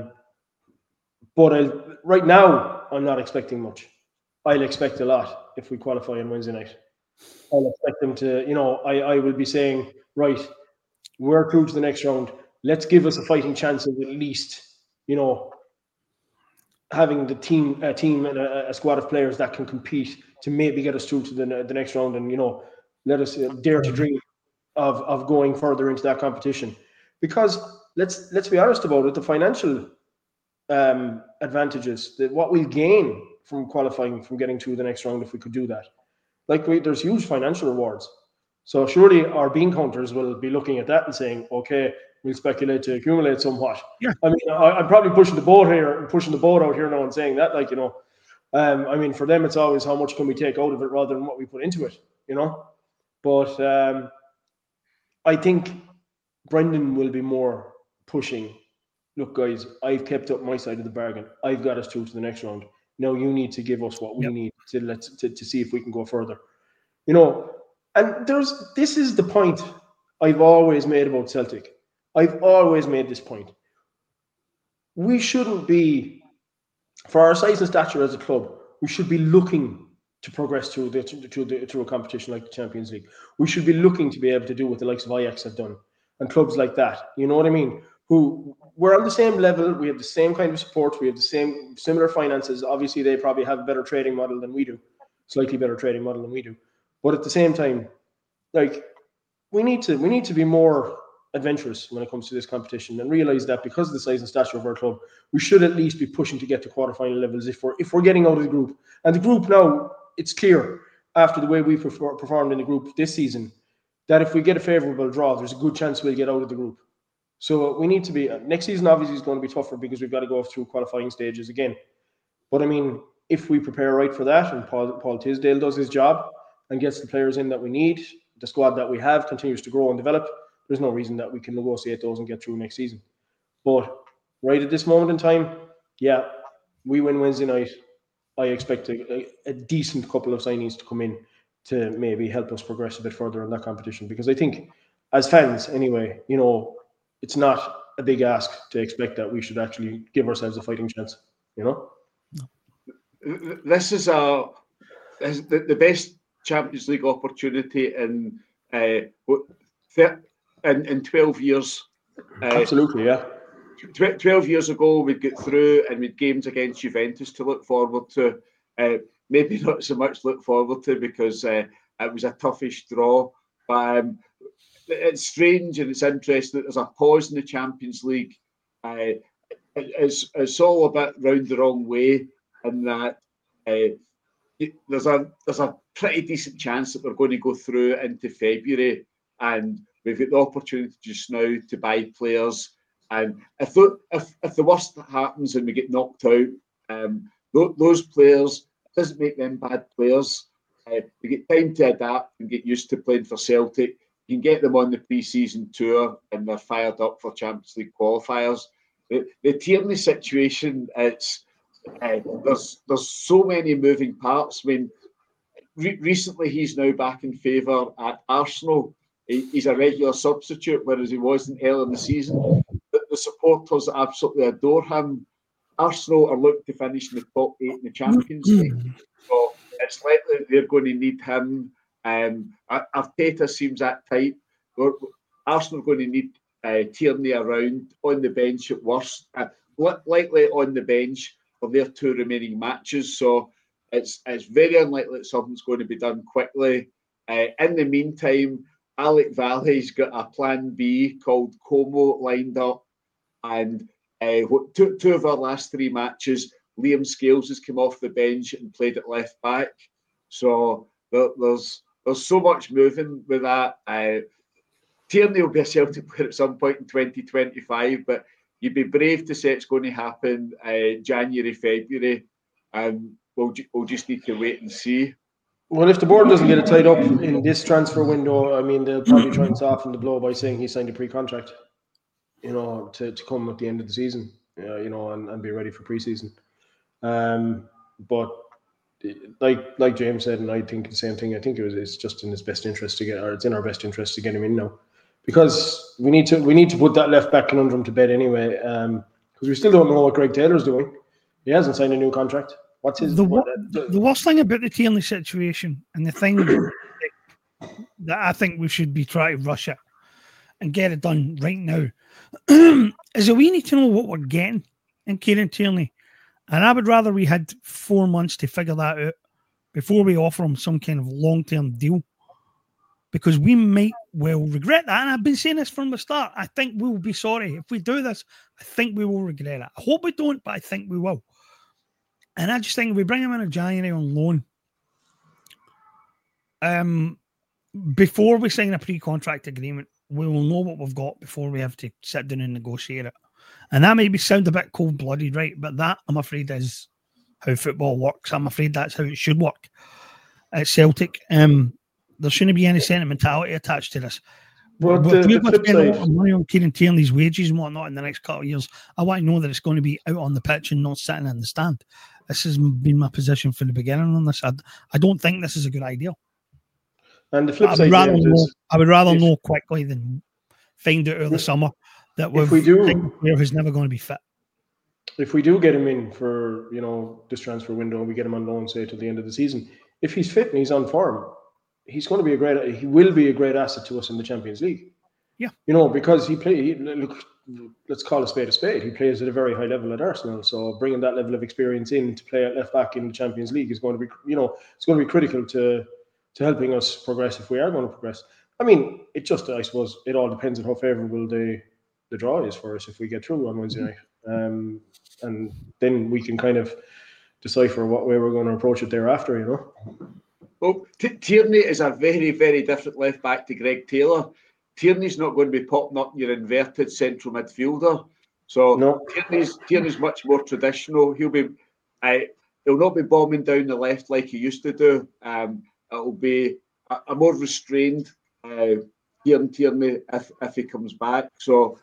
But right now, I'm not expecting much. I'll expect a lot if we qualify on Wednesday night. I'll expect them to, I will be saying, right, we're through to the next round. Let's give us a fighting chance of at least, having a squad of players that can compete to maybe get us through to the next round, and let us dare to dream of going further into that competition. Because let's be honest about it, the financial advantages, what we gain from qualifying, from getting to the next round, if we could do that, there's huge financial rewards. So surely our bean counters will be looking at that and saying, okay, we'll speculate to accumulate somewhat. Yeah. I mean, I'm probably pushing the boat out here now and saying that, I mean, for them, it's always how much can we take out of it rather than what we put into it, But I think Brendan will be more pushing. Look, guys, I've kept up my side of the bargain. I've got us through to the next round. Now you need to give us what we need to see if we can go further. And this is the point I've always made about Celtic. I've always made this point. We shouldn't be, for our size and stature as a club, we should be looking to progress through a competition like the Champions League. We should be looking to be able to do what the likes of Ajax have done and clubs like that. You know what I mean? Who we're on the same level. We have the same kind of support. We have the similar finances. Obviously, they probably have a better trading model than we do, slightly better trading model than we do. But at the same time, we need to be more adventurous when it comes to this competition, and realize that because of the size and stature of our club, we should at least be pushing to get to quarterfinal levels if we're getting out of the group. And the group now, it's clear after the way we performed in the group this season that if we get a favourable draw, there's a good chance we'll get out of the group. So we need to be, next season obviously is going to be tougher because we've got to go through qualifying stages again. But I mean, if we prepare right for that, and Paul Tisdale does his job and gets the players in that we need, the squad that we have continues to grow and develop, there's no reason that we can negotiate those and get through next season. But right at this moment in time, we win Wednesday night. I expect a decent couple of signings to come in to maybe help us progress a bit further in that competition. Because I think, as fans anyway, it's not a big ask to expect that we should actually give ourselves a fighting chance, This is the best Champions League opportunity in 12 years. Absolutely, yeah. 12 years ago, we'd get through and we'd games against Juventus to look forward to. Maybe not so much look forward to because it was a toughish draw. But it's strange and it's interesting that there's a pause in the Champions League. It's all a bit round the wrong way, in that there's a pretty decent chance that we're going to go through into February, and we've got the opportunity just now to buy players. And if the worst happens and we get knocked out, those players, it doesn't make them bad players. They get time to adapt and get used to playing for Celtic. You can get them on the pre-season tour and they're fired up for Champions League qualifiers. The Tierney situation, there's so many moving parts. I mean, recently he's now back in favour at Arsenal. He's a regular substitute, whereas he wasn't earlier in the season. The supporters absolutely adore him. Arsenal are looking to finish in the top 8 in the Champions League. So it's likely they're going to need him. Arteta seems that type. Arsenal are going to need Tierney around on the bench at worst, likely on the bench for their 2 remaining matches. So it's very unlikely that something's going to be done quickly. In the meantime, Alec Valley's got a plan B called Como lined up, and two of our last 3 matches, Liam Scales has come off the bench and played at left back. So there's so much moving with that. Tierney will be a Celtic player at some point in 2025, but you'd be brave to say it's going to happen January, February, and we'll just need to wait and see. Well, if the board doesn't get it tied up in this transfer window, I mean, they'll probably try and soften the blow by saying he signed a pre-contract, to come at the end of the season, and be ready for pre-season. But like James said, and I think the same thing. I think it's just in his best interest it's in our best interest to get him in now, because we need to put that left back conundrum to bed anyway. Because we still don't know what Greg Taylor's doing. He hasn't signed a new contract. What's his? The worst thing about the Tierney situation, and the thing that I think we should be trying to rush it and get it done right now, is that we need to know what we're getting in Kieran Tierney. And I would rather we had 4 months to figure that out before we offer him some kind of long-term deal, because we might well regret that. And I've been saying this from the start. I think we will be sorry. If we do this, I think we will regret it. I hope we don't, but I think we will. And I just think if we bring him in January on loan, before we sign a pre-contract agreement, we will know what we've got before we have to sit down and negotiate it. And that may sound a bit cold-blooded, right? But that, I'm afraid, is how football works. I'm afraid that's how it should work at Celtic. There shouldn't be any sentimentality attached to this. But if we're going to spend a lot of money on Kieran Tierney's wages and whatnot in the next couple of years, I want to know that it's going to be out on the pitch and not sitting in the stand. This has been my position from the beginning on this. I don't think this is a good idea. And the flip side, I would rather know quickly than find out over the summer that we're a player who's never going to be fit. If we do get him in for this transfer window and we get him on loan, say till the end of the season, if he's fit and he's on form, he will be a great asset to us in the Champions League. Yeah, because let's call a spade a spade. He plays at a very high level at Arsenal, so bringing that level of experience in to play at left back in the Champions League is going to be, it's going to be critical to helping us progress if we are going to progress. I mean, I suppose it all depends on how favourable the draw is for us if we get through on Wednesday night. And then we can kind of decipher what way we're going to approach it thereafter, Well, Tierney is a very, very different left back to Greg Taylor. Tierney's not going to be popping up in your inverted central midfielder. So no. Tierney's much more traditional. He'll not be bombing down the left like he used to do. It'll be a more restrained Kieran Tierney if he comes back. So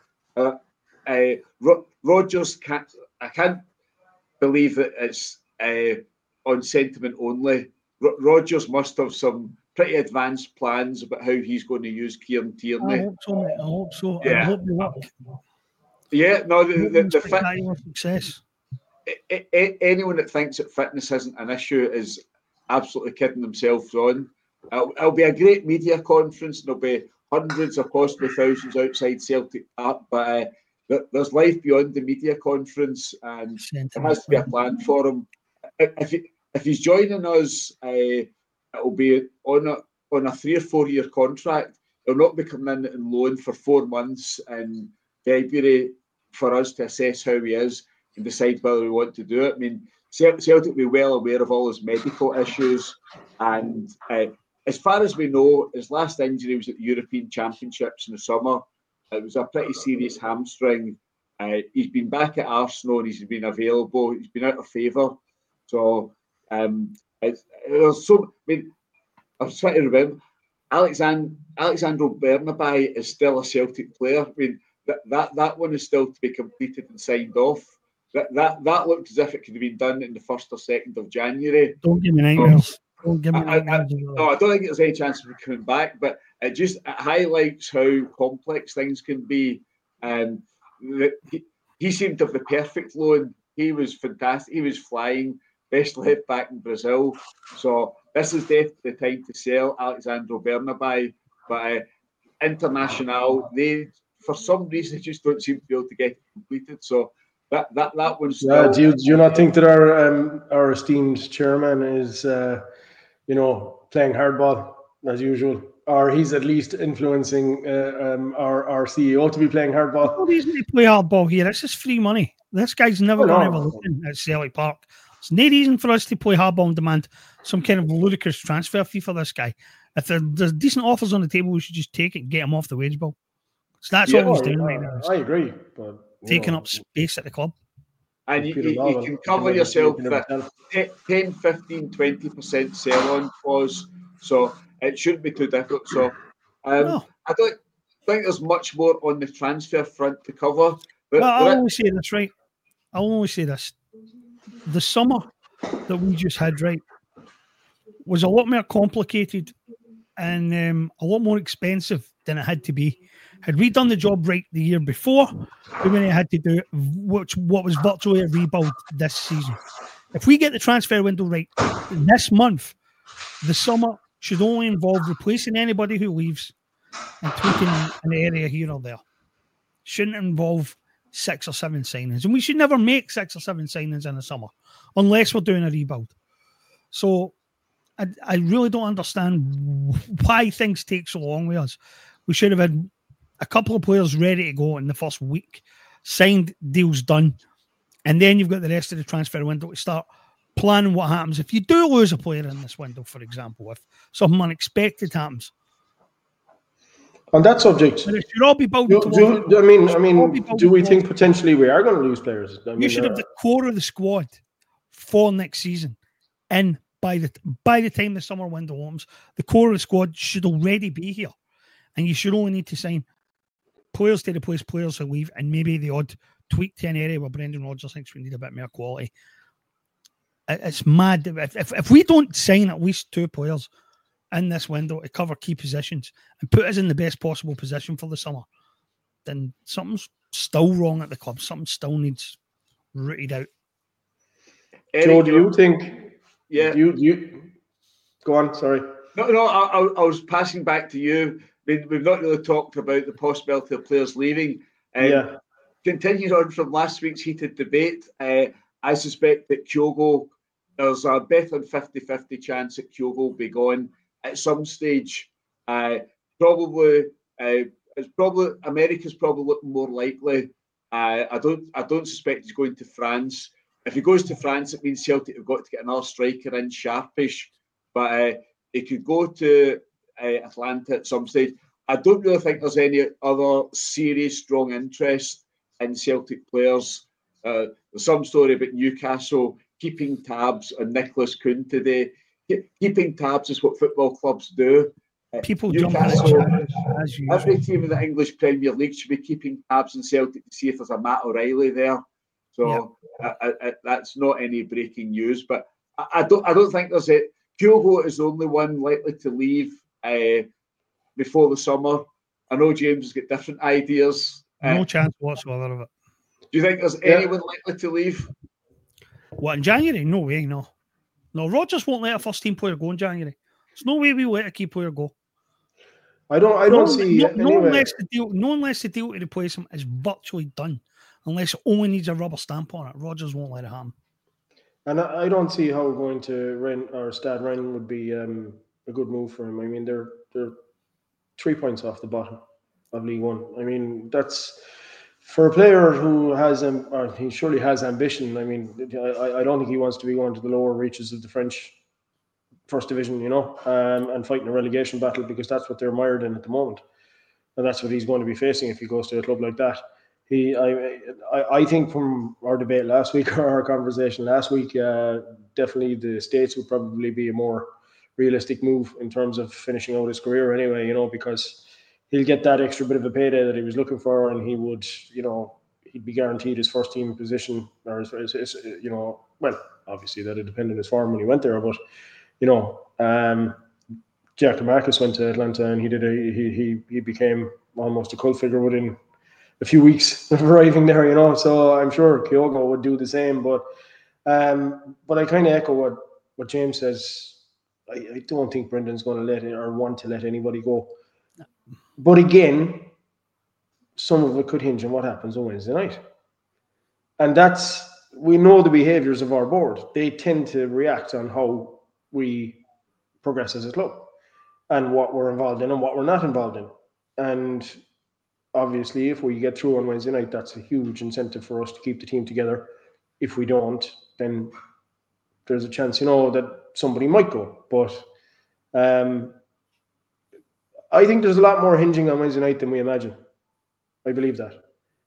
Rodgers I can't believe that it's on sentiment only. Rodgers must have some pretty advanced plans about how he's going to use Kieran Tierney. I hope so. Yeah. I hope they work. Yeah, no, the success. Anyone that thinks that fitness isn't an issue is absolutely kidding themselves on. It'll be a great media conference. There'll be hundreds or possibly thousands outside Celtic Park, but there's life beyond the media conference, and there has to be a plan for him. If he's joining us, it'll be on a 3 or 4 year contract. He'll not be coming in loan for 4 months in February for us to assess how he is and decide whether we want to do it. I mean, Celtic will be well aware of all his medical issues, and as far as we know, his last injury was at the European Championships in the summer. It was a pretty serious hamstring. He's been back at Arsenal and he's been available. He's been out of favour. So there's so. I mean, I'm trying to remember. Alexandro Bernabei is still a Celtic player. I mean, that one is still to be completed and signed off. That looked as if it could have been done in the 1st or 2nd of January. Don't give me nightmares. Don't give me nightmares. No, I don't think there's any chance of him coming back, but it highlights how complex things can be. He seemed to have the perfect loan. He was fantastic. He was flying. Best left back in Brazil. So this is definitely the time to sell Alexandro Bernabei. But International, they for some reason just don't seem to be able to get it completed. So that one's still... Do you not think that our esteemed chairman is playing hardball as usual. Or he's at least influencing our CEO to be playing hardball. No reason to play hardball here. This is free money. This guy's never going to have a look in at Celtic Park. There's no reason for us to play hardball and demand some kind of ludicrous transfer fee for this guy. If there's decent offers on the table, we should just take it and get him off the wage bill. So that's all he's doing right now. I agree. But, taking up space at the club. And you can cover yourself for 10, 15, 20% sell-on clause. So it shouldn't be too difficult. So I don't think there's much more on the transfer front to cover. But I'll only say this, right? I'll only say this. The summer that we just had, right, was a lot more complicated and a lot more expensive than it had to be. Had we done the job right the year before, we wouldn't have had to do what was virtually a rebuild this season. If we get the transfer window right this month, the summer should only involve replacing anybody who leaves and tweaking an area here or there. Shouldn't involve 6 or 7 signings. And we should never make 6 or 7 signings in the summer unless we're doing a rebuild. So I really don't understand why things take so long with us. We should have had a couple of players ready to go in the first week, signed, deals done, and then you've got the rest of the transfer window to start planning what happens if you do lose a player in this window, for example, if something unexpected happens. On that subject, but it should all be built do we think potentially we are going to lose players? You should have the core of the squad for next season, and by the time the summer window opens, the core of the squad should already be here, and you should only need to sign players to replace players who leave, and maybe the odd tweak to an area where Brendan Rodgers thinks we need a bit more quality. It's mad. If we don't sign at least 2 players in this window to cover key positions and put us in the best possible position for the summer, then something's still wrong at the club. Something still needs rooted out. Joe, do you think? Yeah. You go on. Sorry. No. I was passing back to you. We've not really talked about the possibility of players leaving. Continuing on from last week's heated debate, I suspect that Kyogo, there's a better than 50-50 chance that Kyogo will be gone at some stage. Probably America's probably looking more likely. I don't suspect he's going to France. If he goes to France, it means Celtic have got to get another striker in sharpish. But he could go to Atlanta at some stage. I don't really think there's any other serious strong interest in Celtic players. There's some story about Newcastle keeping tabs on Nicholas Kuhn today. Keeping tabs is what football clubs do. People Newcastle, every team in the English Premier League should be keeping tabs on Celtic to see if there's a Matt O'Reilly there. So that's not any breaking news. But I don't think there's a Kyogo is the only one likely to leave before the summer. I know James has got different ideas. No chance whatsoever of it. Do you think there's anyone likely to leave? What, in January? No way, no. No, Rodgers won't let a first team player go in January. There's no way we let a key player go. I don't see unless the deal to replace him is virtually done. Unless it only needs a rubber stamp on it. Rodgers won't let it happen. And I don't see how going to Rennes or Stade Rennes would be a good move for him. I mean, they're 3 points off the bottom of League One. I mean, that's for a player who has he surely has ambition. I mean, I don't think he wants to be going to the lower reaches of the French First Division, and fighting a relegation battle, because that's what they're mired in at the moment, and that's what he's going to be facing if he goes to a club like that. I think from our debate last week, or our conversation last week, definitely the States would probably be a more realistic move in terms of finishing out his career anyway, because he'll get that extra bit of a payday that he was looking for, and he would, he'd be guaranteed his first team position, or his well, obviously that'd depend on his form when he went there, but Jack DeMarcus went to Atlanta, and he became almost a cult figure within a few weeks of arriving there, so I'm sure Kyogo would do the same, but I kind of echo what James says. I don't think Brendan's going to want to let anybody go. But again, some of it could hinge on what happens on Wednesday night. And we know the behaviours of our board. They tend to react on how we progress as a club. and what we're involved in and what we're not involved in. And obviously, if we get through on Wednesday night, that's a huge incentive for us to keep the team together. If we don't, then there's a chance, that somebody might go. But I think there's a lot more hinging on Wednesday night than we imagine. I believe that.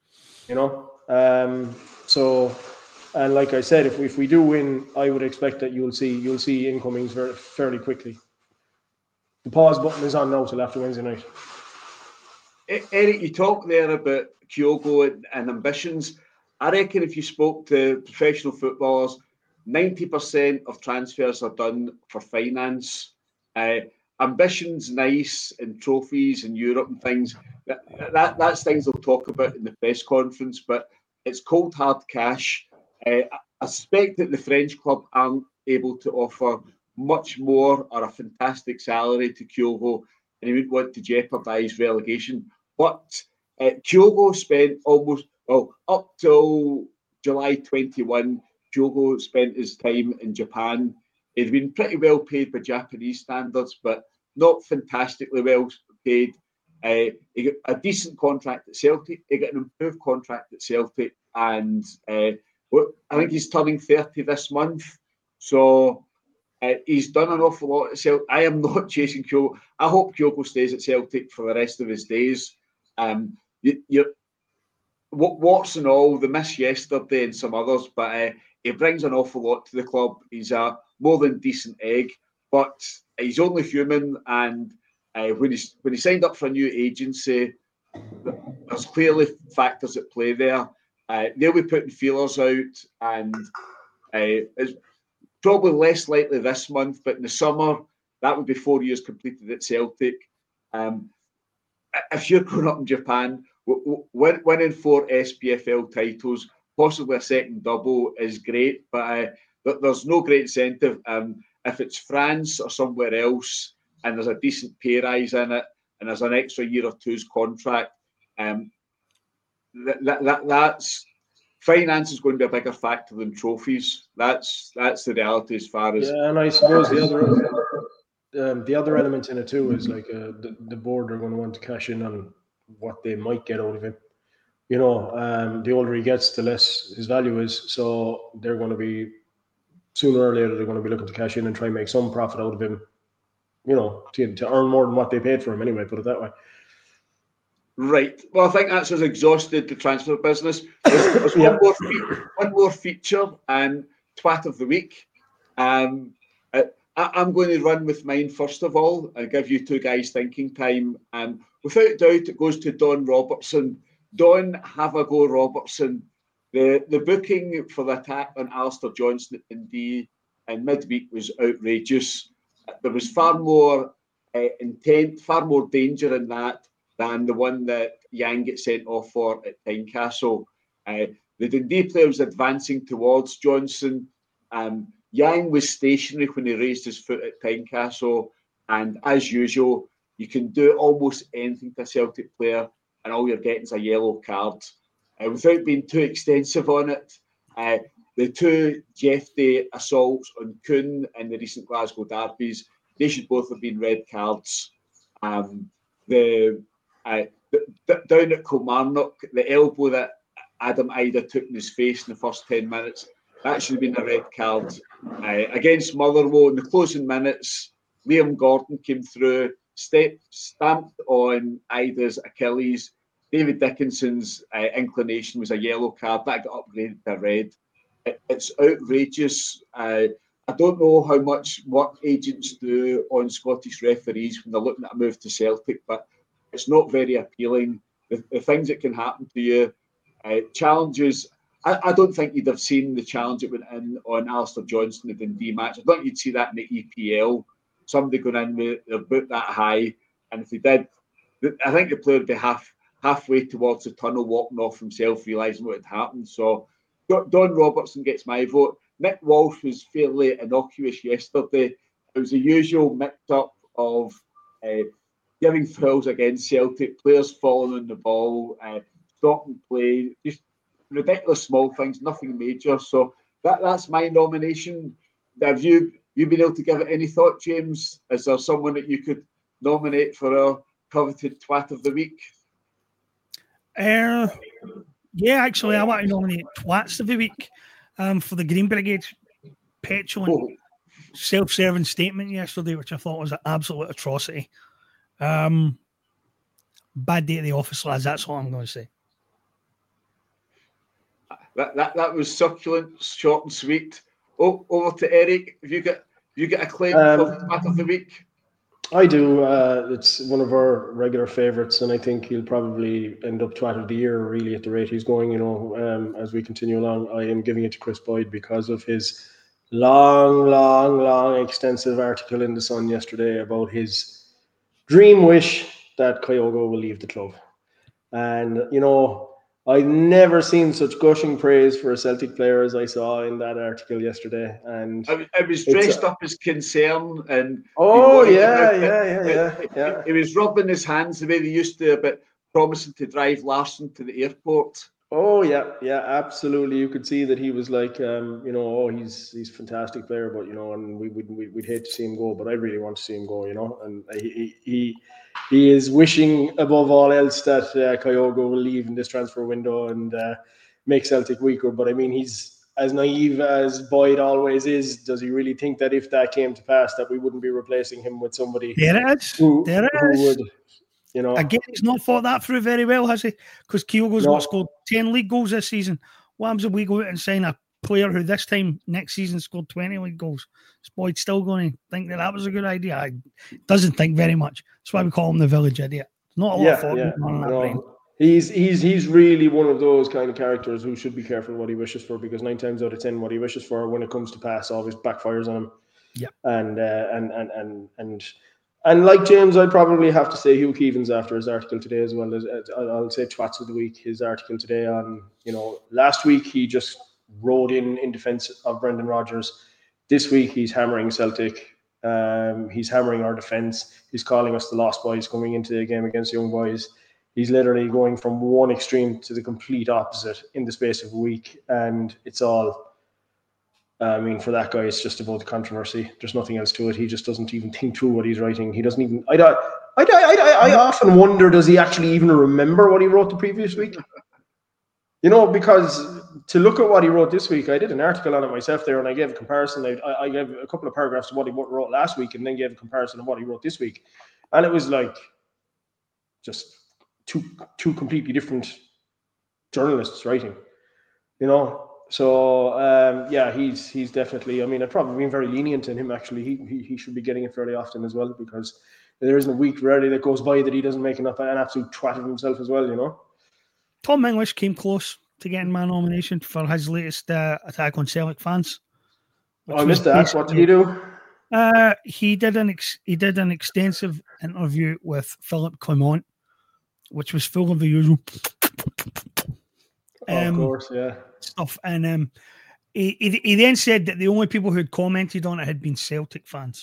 So, and like I said, if we do win, I would expect that you'll see incomings fairly quickly. The pause button is on now till after Wednesday night. Eric, you talked there about Kyogo and ambitions. I reckon if you spoke to professional footballers, 90% of transfers are done for finance. Ambition's nice and trophies in Europe and things. That's things they'll talk about in the press conference, but it's cold hard cash. I suspect that the French club aren't able to offer much more or a fantastic salary to Kyogo, and he wouldn't want to jeopardise relegation. But Kyogo spent up till July 21, Kyogo spent his time in Japan. He'd been pretty well paid by Japanese standards, but not fantastically well paid. He got a decent contract at Celtic. He got an improved contract at Celtic, and I think he's turning 30 this month. So he's done an awful lot at Celtic. I am not chasing Kyogo. I hope Kyogo stays at Celtic for the rest of his days. Warts and all, they missed yesterday and some others, but he brings an awful lot to the club. He's a more than decent egg, but he's only human. And when he signed up for a new agency, there's clearly factors at play there. They'll be putting feelers out, and it's probably less likely this month, but in the summer, that would be 4 years completed at Celtic. If you're growing up in Japan, winning 4 SPFL titles, possibly a second double, is great, but there's no great incentive. If it's France or somewhere else, and there's a decent pay rise in it, and there's an extra year or two's contract, that's finance is going to be a bigger factor than trophies. That's the reality as far as. Yeah, and I suppose the other element in it too is like the board are going to want to cash in on what they might get out of him. The older he gets, the less his value is. So they're going to be, sooner or later, they're going to be looking to cash in and try and make some profit out of him. To earn more than what they paid for him anyway. Put it that way. Right. Well, I think that's us exhausted the transfer business. There's one more feature, and twat of the week. I'm going to run with mine first of all. I'll give you two guys thinking time. Without doubt, it goes to Don Robertson. Don, have a go, Robertson. The booking for the attack on Alistair Johnston at Dundee in midweek was outrageous. There was far more intent, far more danger in that than the one that Yang gets sent off for at Tynecastle. The Dundee player was advancing towards Johnson. Yang was stationary when he raised his foot at Tynecastle, and as usual, you can do almost anything to a Celtic player, and all you're getting is a yellow card. Without being too extensive on it, the two Jeff Day assaults on Kuhn in the recent Glasgow derbies, they should both have been red cards. Down at Kilmarnock, the elbow that Adam Ida took in his face in the first 10 minutes, that should have been a red card. Against Motherwell, in the closing minutes, Liam Gordon came through, stamped on Ida's Achilles. David Dickinson's inclination was a yellow card. That got upgraded to red. It's outrageous. I don't know how much work agents do on Scottish referees when they're looking at a move to Celtic, but it's not very appealing. The things that can happen to you, challenges. I don't think you'd have seen the challenge that went in on Alistair Johnston in the Dundee match. I don't think you'd see that in the EPL. Somebody going in with their boot that high, and if they did, I think the player would be halfway towards the tunnel, walking off himself, realising what had happened. So Don Robertson gets my vote. Nick Walsh was fairly innocuous yesterday. It was the usual mix-up of giving fouls against Celtic, players falling on the ball, stopping play, just ridiculous small things, nothing major. So that's my nomination. Have you been able to give it any thought, James? Is there someone that you could nominate for our coveted twat of the week? Yeah, actually, I want to nominate twats of the week for the Green Brigade's petulant, self-serving statement yesterday, which I thought was an absolute atrocity. Bad day at the office, lads. That's all I'm going to say. That was succulent, short and sweet. Over to Eric. Have you got a claim for twat of the week? I do. It's one of our regular favourites, and I think he'll probably end up twat of the year, really, at the rate he's going, as we continue along. I am giving it to Chris Boyd because of his long, extensive article in The Sun yesterday about his dream wish that Kyogo will leave the club. And, I've never seen such gushing praise for a Celtic player as I saw in that article yesterday. And I was dressed up as concern, and he was rubbing his hands the way they used to about promising to drive Larsson to the airport. Oh yeah, absolutely. You could see that he was like, he's a fantastic player, but and we'd hate to see him go, but I really want to see him go, and he is wishing above all else that Kyogo will leave in this transfer window and make Celtic weaker. But I mean, he's as naive as Boyd always is. Does he really think that if that came to pass, that we wouldn't be replacing him with somebody who would? Again, he's not thought that through very well, has he? Because Kyogo's scored 10 league goals this season. What happens if we go out and sign a player who this time next season scored 20 league goals? Is Boyd still going to think that was a good idea? He doesn't think very much. That's why we call him the village idiot. Not a lot of thought on that brain. He's really one of those kind of characters who should be careful what he wishes for, because 9 times out of 10 what he wishes for when it comes to pass always backfires on him. Yeah. And like James, I'd probably have to say Hugh Keevins after his article today as well. I'll say twats of the week. His article today on, last week he just rode in defence of Brendan Rodgers. This week he's hammering Celtic. He's hammering our defence. He's calling us the lost boys coming into the game against Young Boys. He's literally going from one extreme to the complete opposite in the space of a week. And it's all... for that guy, it's just about the controversy. There's nothing else to it. He just doesn't even think through what he's writing. He doesn't even... I often wonder, does he actually even remember what he wrote the previous week? Because to look at what he wrote this week, I did an article on it myself there, and I gave a comparison. I gave a couple of paragraphs of what he wrote last week, and then gave a comparison of what he wrote this week. And it was like just two completely different journalists writing, So he's definitely. I mean, I've probably been very lenient in him. Actually, he should be getting it fairly often as well, because there isn't a week rarely that goes by that he doesn't make an absolute twat of himself as well. Tom English came close to getting my nomination for his latest attack on Celtic fans. I missed that. What did he do? He did an extensive interview with Philip Clement, which was full of the usual. Of course, yeah. Stuff, and he then said that the only people who had commented on it had been Celtic fans.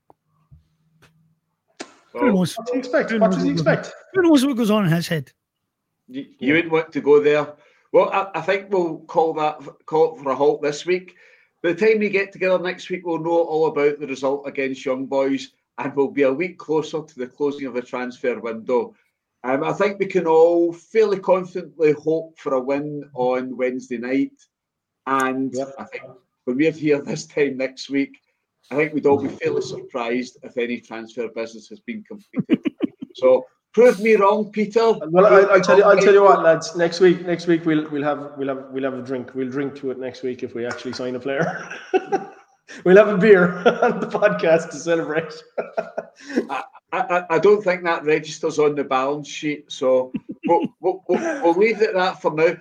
Who knows? What does he expect? Who knows what goes on in his head? You wouldn't want to go there. Well, I think we'll call it for a halt this week. By the time we get together next week, we'll know all about the result against Young Boys, and we'll be a week closer to the closing of the transfer window. I think we can all fairly confidently hope for a win on Wednesday night. And I think when we're here this time next week, I think we'd all be fairly surprised if any transfer business has been completed. So prove me wrong, Peter. Well, I'll tell you what, lads. Next week we'll have a drink. We'll drink to it next week if we actually sign a player. We'll have a beer on the podcast to celebrate. I don't think that registers on the balance sheet, so we'll leave it at that for now.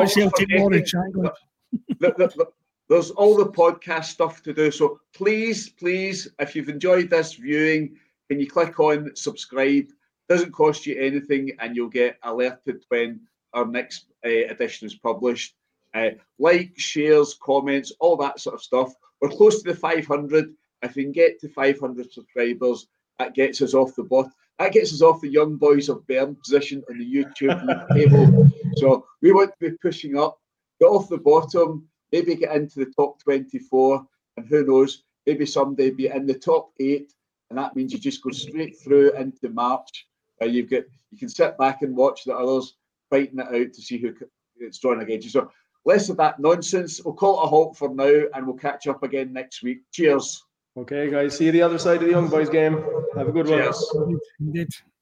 There's all the podcast stuff to do, so please, if you've enjoyed this viewing, can you click on subscribe? Doesn't cost you anything, and you'll get alerted when our next edition is published. Like, shares, comments, all that sort of stuff. We're close to the 500. If we can get to 500 subscribers, that gets us off the bot. That gets us off the Young Boys of Bern position on the YouTube table. So we want to be pushing up, get off the bottom, maybe get into the top 24, and who knows, maybe someday be in the top 8 and that means you just go straight through into March, where you can sit back and watch the others fighting it out to see who it's drawn against you. So less of that nonsense. We'll call it a halt for now, and we'll catch up again next week. Cheers. Okay, guys. See you the other side of the Young Boys game. Have a good one. Cheers. Indeed.